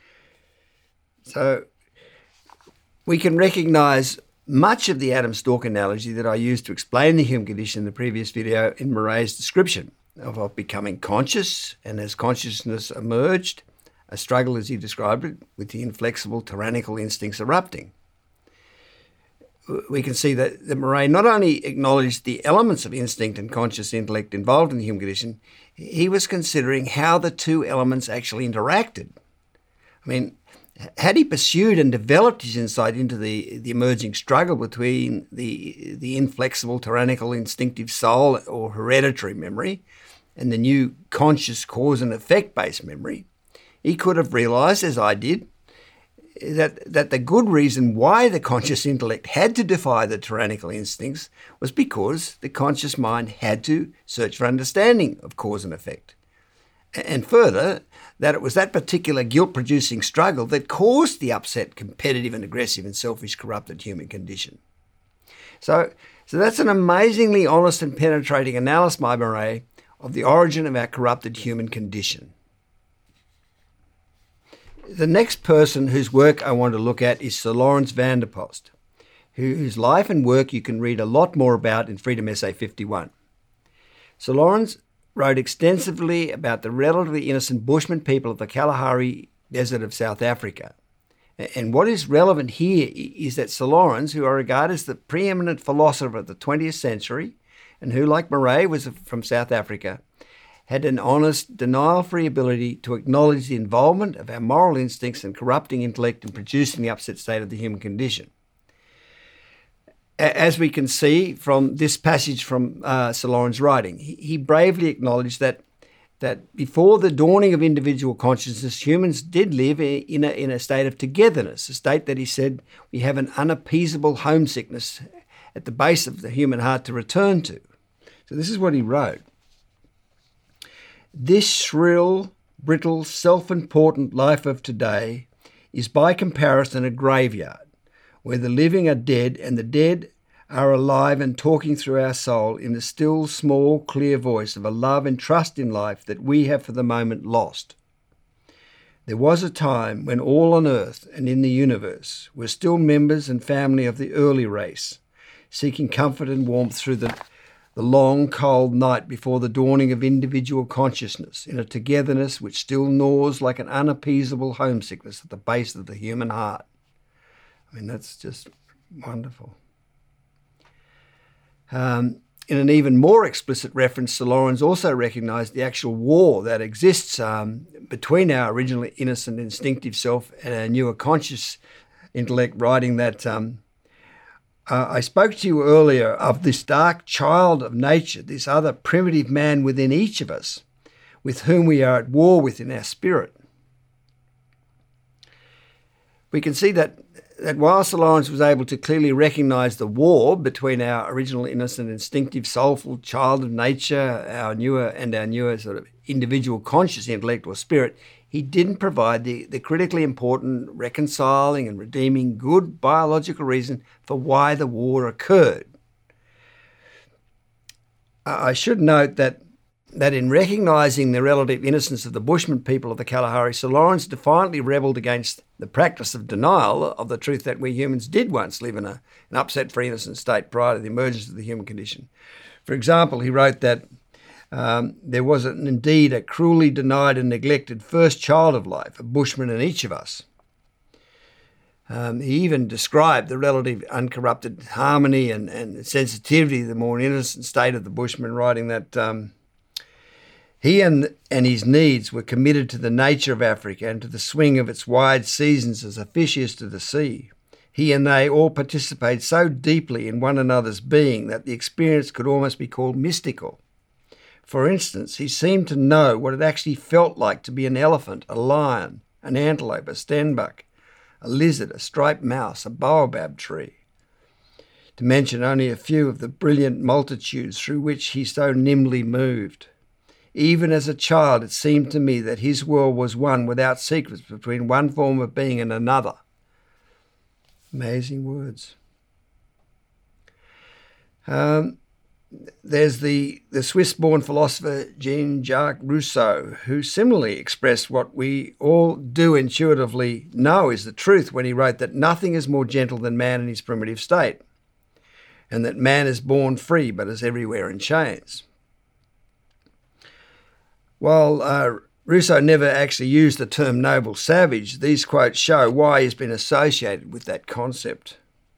Speaker 2: So we can recognise much of the Adam Stalk analogy that I used to explain the human condition in the previous video in Murray's description of becoming conscious, and as consciousness emerged, a struggle, as he described it, with the inflexible tyrannical instincts erupting. We can see that Murray not only acknowledged the elements of instinct and conscious intellect involved in the human condition, he was considering how the two elements actually interacted. I mean, had he pursued and developed his insight into the emerging struggle between the inflexible, tyrannical, instinctive soul or hereditary memory and the new conscious cause and effect-based memory, he could have realised, as I did, that the good reason why the conscious intellect had to defy the tyrannical instincts was because the conscious mind had to search for understanding of cause and effect. And further, that it was that particular guilt-producing struggle that caused the upset, competitive and aggressive and selfish, corrupted human condition. So that's an amazingly honest and penetrating analysis by Murray of the origin of our corrupted human condition. The next person whose work I want to look at is Sir Lawrence van der Post, whose life and work you can read a lot more about in Freedom Essay 51. Sir Lawrence wrote extensively about the relatively innocent Bushman people of the Kalahari Desert of South Africa. And what is relevant here is that Sir Lawrence, who I regard as the preeminent philosopher of the 20th century, and who, like Murray, was from South Africa, had an honest, denial-free ability to acknowledge the involvement of our moral instincts and corrupting intellect in producing the upset state of the human condition. As we can see from this passage from Sir Lawrence's writing, he bravely acknowledged that before the dawning of individual consciousness, humans did live in a state of togetherness, a state that he said we have an unappeasable homesickness at the base of the human heart to return to. So this is what he wrote. This shrill, brittle, self-important life of today is by comparison a graveyard, where the living are dead and the dead are alive and talking through our soul in the still, small, clear voice of a love and trust in life that we have for the moment lost. There was a time when all on earth and in the universe were still members and family of the early race, seeking comfort and warmth through the long, cold night before the dawning of individual consciousness, in a togetherness which still gnaws like an unappeasable homesickness at the base of the human heart. I mean, that's just wonderful. In an even more explicit reference, Sir Lawrence also recognised the actual war that exists between our originally innocent instinctive self and our newer conscious intellect, writing that I spoke to you earlier of this dark child of nature, this other primitive man within each of us, with whom we are at war with in our spirit. We can see that while Sir Lawrence was able to clearly recognise the war between our original innocent, instinctive, soulful child of nature, our newer sort of individual conscious intellect or spirit, he didn't provide the critically important reconciling and redeeming good biological reason for why the war occurred. I should note that in recognising the relative innocence of the Bushman people of the Kalahari, Sir Lawrence defiantly rebelled against the practice of denial of the truth that we humans did once live in an upset-free innocent state prior to the emergence of the human condition. For example, he wrote that there was indeed a cruelly denied and neglected first child of life, a Bushman in each of us. He even described the relative uncorrupted harmony and sensitivity, the more innocent state of the Bushman, writing that he and his needs were committed to the nature of Africa and to the swing of its wide seasons as a fish is to the sea. He and they all participate so deeply in one another's being that the experience could almost be called mystical. For instance, he seemed to know what it actually felt like to be an elephant, a lion, an antelope, a stenbuck, a lizard, a striped mouse, a baobab tree, to mention only a few of the brilliant multitudes through which he so nimbly moved. Even as a child, it seemed to me that his world was one without secrets between one form of being and another. Amazing words. There's the Swiss-born philosopher Jean-Jacques Rousseau, who similarly expressed what we all do intuitively know is the truth when he wrote that nothing is more gentle than man in his primitive state, and that man is born free but is everywhere in chains. While Rousseau never actually used the term noble savage, these quotes show why he's been associated with that concept.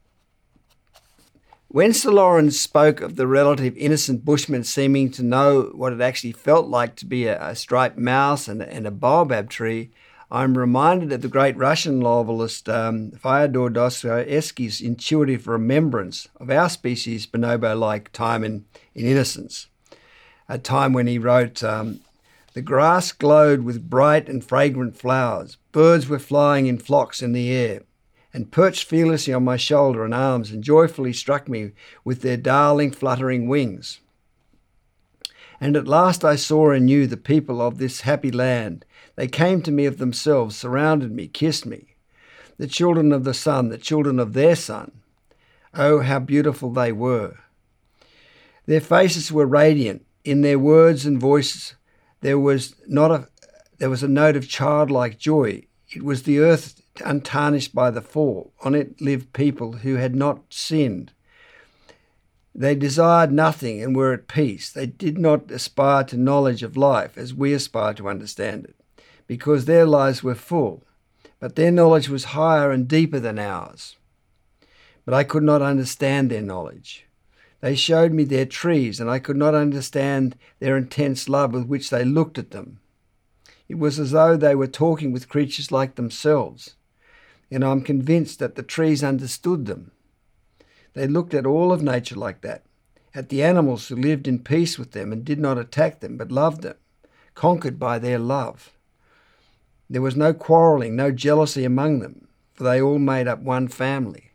Speaker 2: When Sir Lawrence spoke of the relative innocent Bushman seeming to know what it actually felt like to be a striped mouse and a baobab tree, I'm reminded of the great Russian novelist Fyodor Dostoevsky's intuitive remembrance of our species' bonobo-like time in innocence, a time when he wrote, "The grass glowed with bright and fragrant flowers, birds were flying in flocks in the air, and perched fearlessly on my shoulder and arms and joyfully struck me with their darling fluttering wings. And at last I saw and knew the people of this happy land. They came to me of themselves, surrounded me, kissed me. The children of the sun, the children of their son. Oh, how beautiful they were. Their faces were radiant. In their words and voices there was a note of childlike joy. It was the earth untarnished by the fall. On it lived people who had not sinned. They desired nothing and were at peace. They did not aspire to knowledge of life as we aspire to understand it, because their lives were full, but their knowledge was higher and deeper than ours. But I could not understand their knowledge. They showed me their trees, and I could not understand their intense love with which they looked at them. It was as though they were talking with creatures like themselves, and I'm convinced that the trees understood them. They looked at all of nature like that, at the animals who lived in peace with them and did not attack them but loved them, conquered by their love. There was no quarrelling, no jealousy among them, for they all made up one family."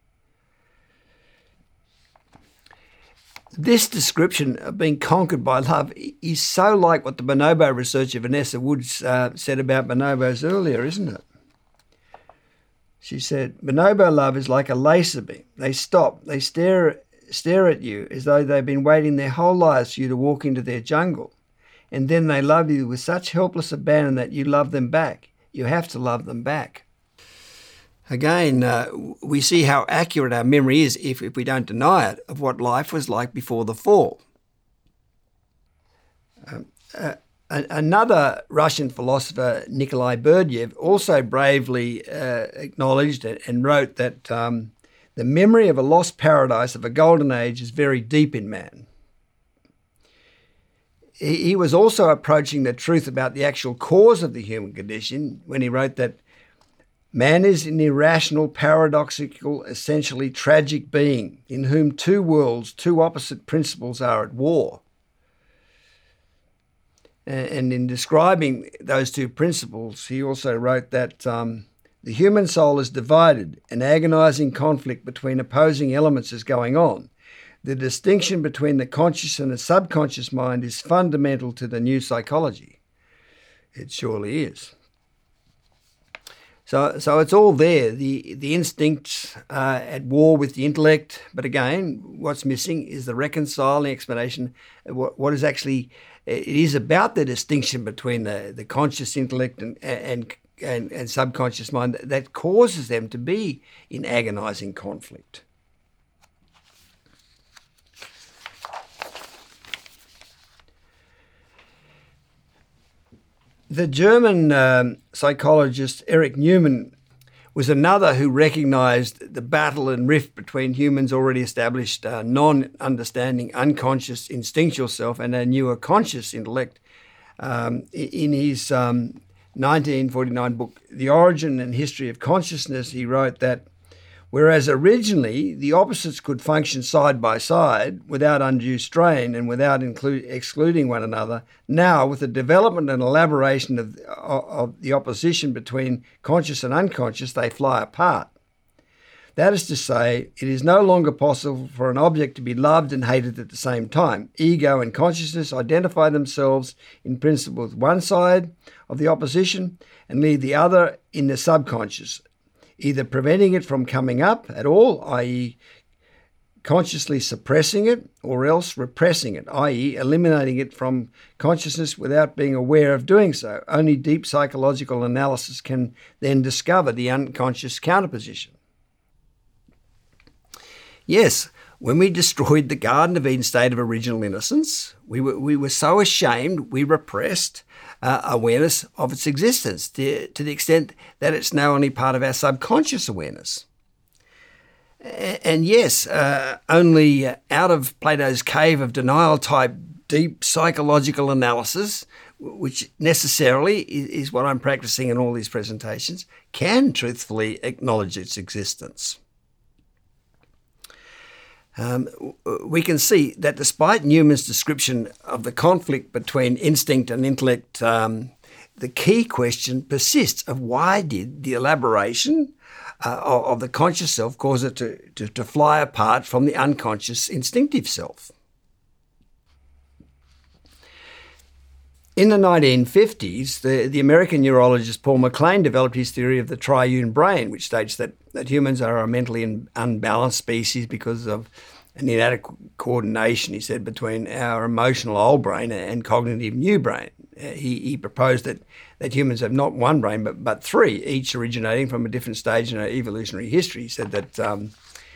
Speaker 2: This description of being conquered by love is so like what the bonobo researcher Vanessa Woods said about bonobos earlier, isn't it? She said, "Bonobo love is like a laser beam. They stop, they stare at you as though they've been waiting their whole lives for you to walk into their jungle. And then they love you with such helpless abandon that you love them back. You have to love them back." Again, we see how accurate our memory is, if we don't deny it, of what life was like before the fall. Another Russian philosopher, Nikolai Berdyaev, also bravely acknowledged and wrote that the memory of a lost paradise of a golden age is very deep in man. He was also approaching the truth about the actual cause of the human condition when he wrote that man is an irrational, paradoxical, essentially tragic being in whom two worlds, two opposite principles are at war. And in describing those two principles, he also wrote that the human soul is divided. An agonizing conflict between opposing elements is going on. The distinction between the conscious and the subconscious mind is fundamental to the new psychology. It surely is. So it's all there, the instincts at war with the intellect. But again, what's missing is the reconciling explanation. What is actually, it is about the distinction between the conscious intellect and subconscious mind that causes them to be in agonizing conflict. The German psychologist Erich Neumann was another who recognised the battle and rift between humans' already established non-understanding, unconscious, instinctual self and a newer conscious intellect. In his 1949 book, The Origin and History of Consciousness, he wrote that whereas originally the opposites could function side by side without undue strain and without excluding one another, now with the development and elaboration of the opposition between conscious and unconscious, they fly apart. That is to say, it is no longer possible for an object to be loved and hated at the same time. Ego and consciousness identify themselves in principle with one side of the opposition and leave the other in the subconscious, either preventing it from coming up at all, i.e. consciously suppressing it, or else repressing it, i.e. eliminating it from consciousness without being aware of doing so. Only deep psychological analysis can then discover the unconscious counterposition. Yes, when we destroyed the Garden of Eden state of original innocence, we were so ashamed we repressed awareness of its existence to the extent that it's now only part of our subconscious awareness. And yes, only out of Plato's cave of denial type deep psychological analysis, which necessarily is what I'm practicing in all these presentations, can truthfully acknowledge its existence. We can see that despite Newman's description of the conflict between instinct and intellect, the key question persists of why did the elaboration of the conscious self cause it to fly apart from the unconscious instinctive self? In the 1950s, the American neurologist Paul MacLean developed his theory of the triune brain, which states that humans are a mentally unbalanced species because of an inadequate coordination, he said, between our emotional old brain and cognitive new brain. He proposed that humans have not one brain, but three, each originating from a different stage in our evolutionary history. He said that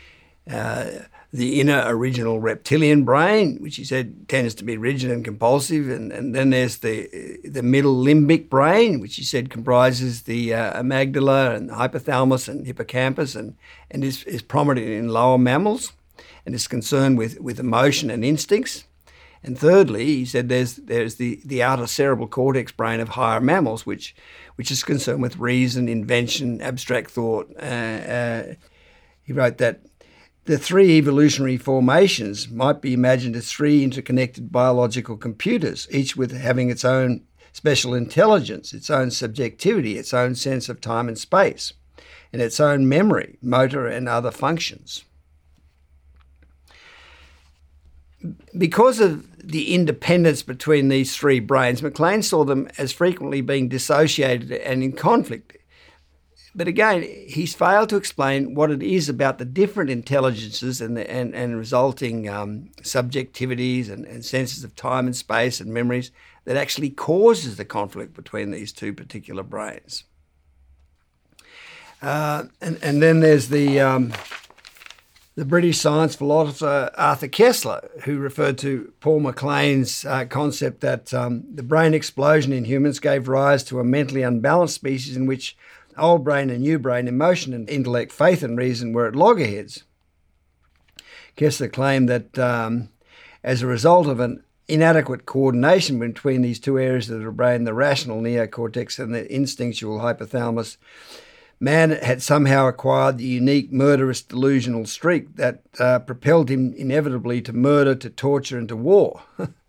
Speaker 2: the inner original reptilian brain, which he said tends to be rigid and compulsive, and then there's the middle limbic brain, which he said comprises the amygdala and hypothalamus and hippocampus and is prominent in lower mammals and is concerned with emotion and instincts. And thirdly, he said there's the outer cerebral cortex brain of higher mammals, which is concerned with reason, invention, abstract thought. He wrote that the three evolutionary formations might be imagined as three interconnected biological computers, each with having its own special intelligence, its own subjectivity, its own sense of time and space, and its own memory, motor and other functions. Because of the independence between these three brains, MacLean saw them as frequently being dissociated and in conflict. But again, he's failed to explain what it is about the different intelligences and resulting subjectivities and senses of time and space and memories that actually causes the conflict between these two particular brains. And then there's the British science philosopher Arthur Koestler, who referred to Paul MacLean's concept that the brain explosion in humans gave rise to a mentally unbalanced species in which old brain and new brain, emotion and intellect, faith and reason were at loggerheads. Koestler claimed that as a result of an inadequate coordination between these two areas of the brain, the rational neocortex and the instinctual hypothalamus, man had somehow acquired the unique murderous delusional streak that propelled him inevitably to murder, to torture and to war.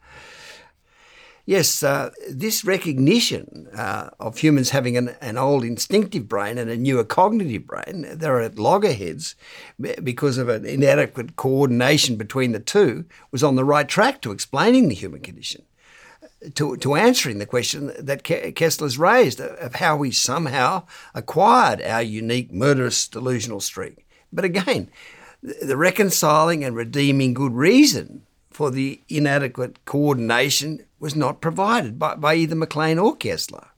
Speaker 2: Yes, this recognition of humans having an old instinctive brain and a newer cognitive brain, they're at loggerheads because of an inadequate coordination between the two, was on the right track to explaining the human condition, to answering the question that Koestler's raised of how we somehow acquired our unique murderous delusional streak. But again, the reconciling and redeeming good reason for the inadequate coordination was not provided by either MacLean or Koestler.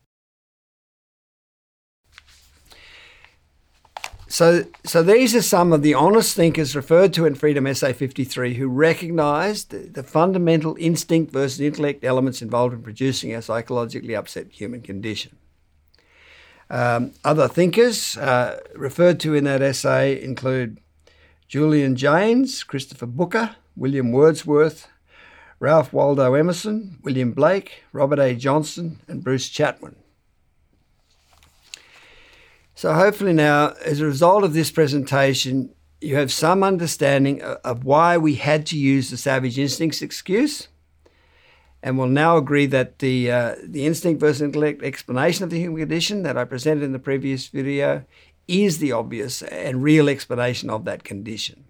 Speaker 2: So these are some of the honest thinkers referred to in Freedom Essay 53 who recognised the fundamental instinct versus intellect elements involved in producing our psychologically upset human condition. Other thinkers referred to in that essay include Julian Jaynes, Christopher Booker, William Wordsworth, Ralph Waldo Emerson, William Blake, Robert A. Johnson, and Bruce Chatwin. So hopefully now, as a result of this presentation, you have some understanding of why we had to use the savage instincts excuse, and will now agree that the instinct versus intellect explanation of the human condition that I presented in the previous video is the obvious and real explanation of that condition.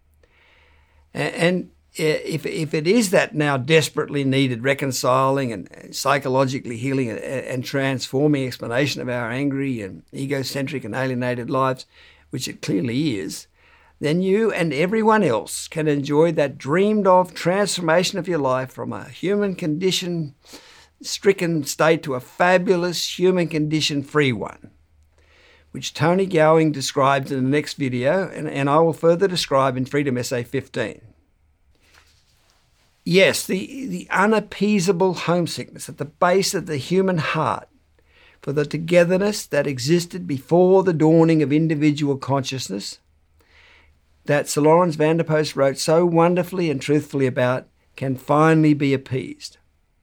Speaker 2: And if it is that now desperately needed reconciling and psychologically healing and transforming explanation of our angry and egocentric and alienated lives, which it clearly is, then you and everyone else can enjoy that dreamed of transformation of your life from a human condition stricken state to a fabulous human condition free one, which Tony Gowing describes in the next video, and I will further describe in Freedom Essay 15. Yes, the unappeasable homesickness at the base of the human heart for the togetherness that existed before the dawning of individual consciousness, that Sir Lawrence Vander Post wrote so wonderfully and truthfully about, can finally be appeased.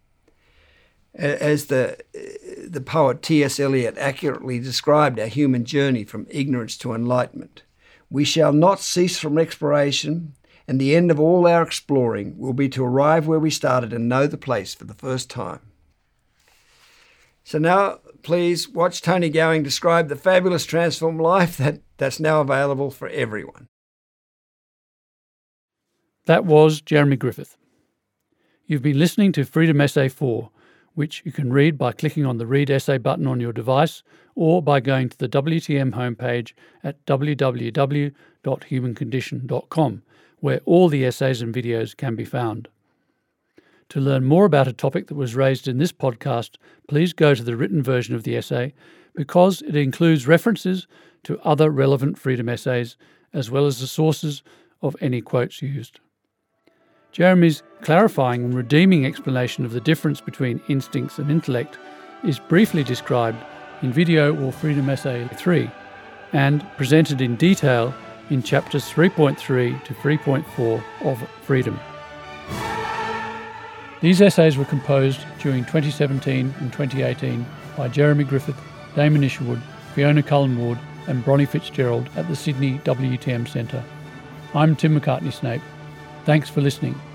Speaker 2: As the poet T.S. Eliot accurately described our human journey from ignorance to enlightenment, we shall not cease from exploration, and the end of all our exploring will be to arrive where we started and know the place for the first time. So now, please watch Tony Gowing describe the fabulous transformed life that's now available for everyone.
Speaker 1: That was Jeremy Griffith. You've been listening to Freedom Essay 4, which you can read by clicking on the Read Essay button on your device or by going to the WTM homepage at www.humancondition.com, where all the essays and videos can be found. To learn more about a topic that was raised in this podcast, please go to the written version of the essay because it includes references to other relevant freedom essays as well as the sources of any quotes used. Jeremy's clarifying and redeeming explanation of the difference between instincts and intellect is briefly described in video or Freedom Essay 3 and presented in detail in chapters 3.3 to 3.4 of Freedom. These essays were composed during 2017 and 2018 by Jeremy Griffith, Damon Isherwood, Fiona Cullen-Ward and Bronnie Fitzgerald at the Sydney WTM Centre. I'm Tim McCartney-Snape. Thanks for listening.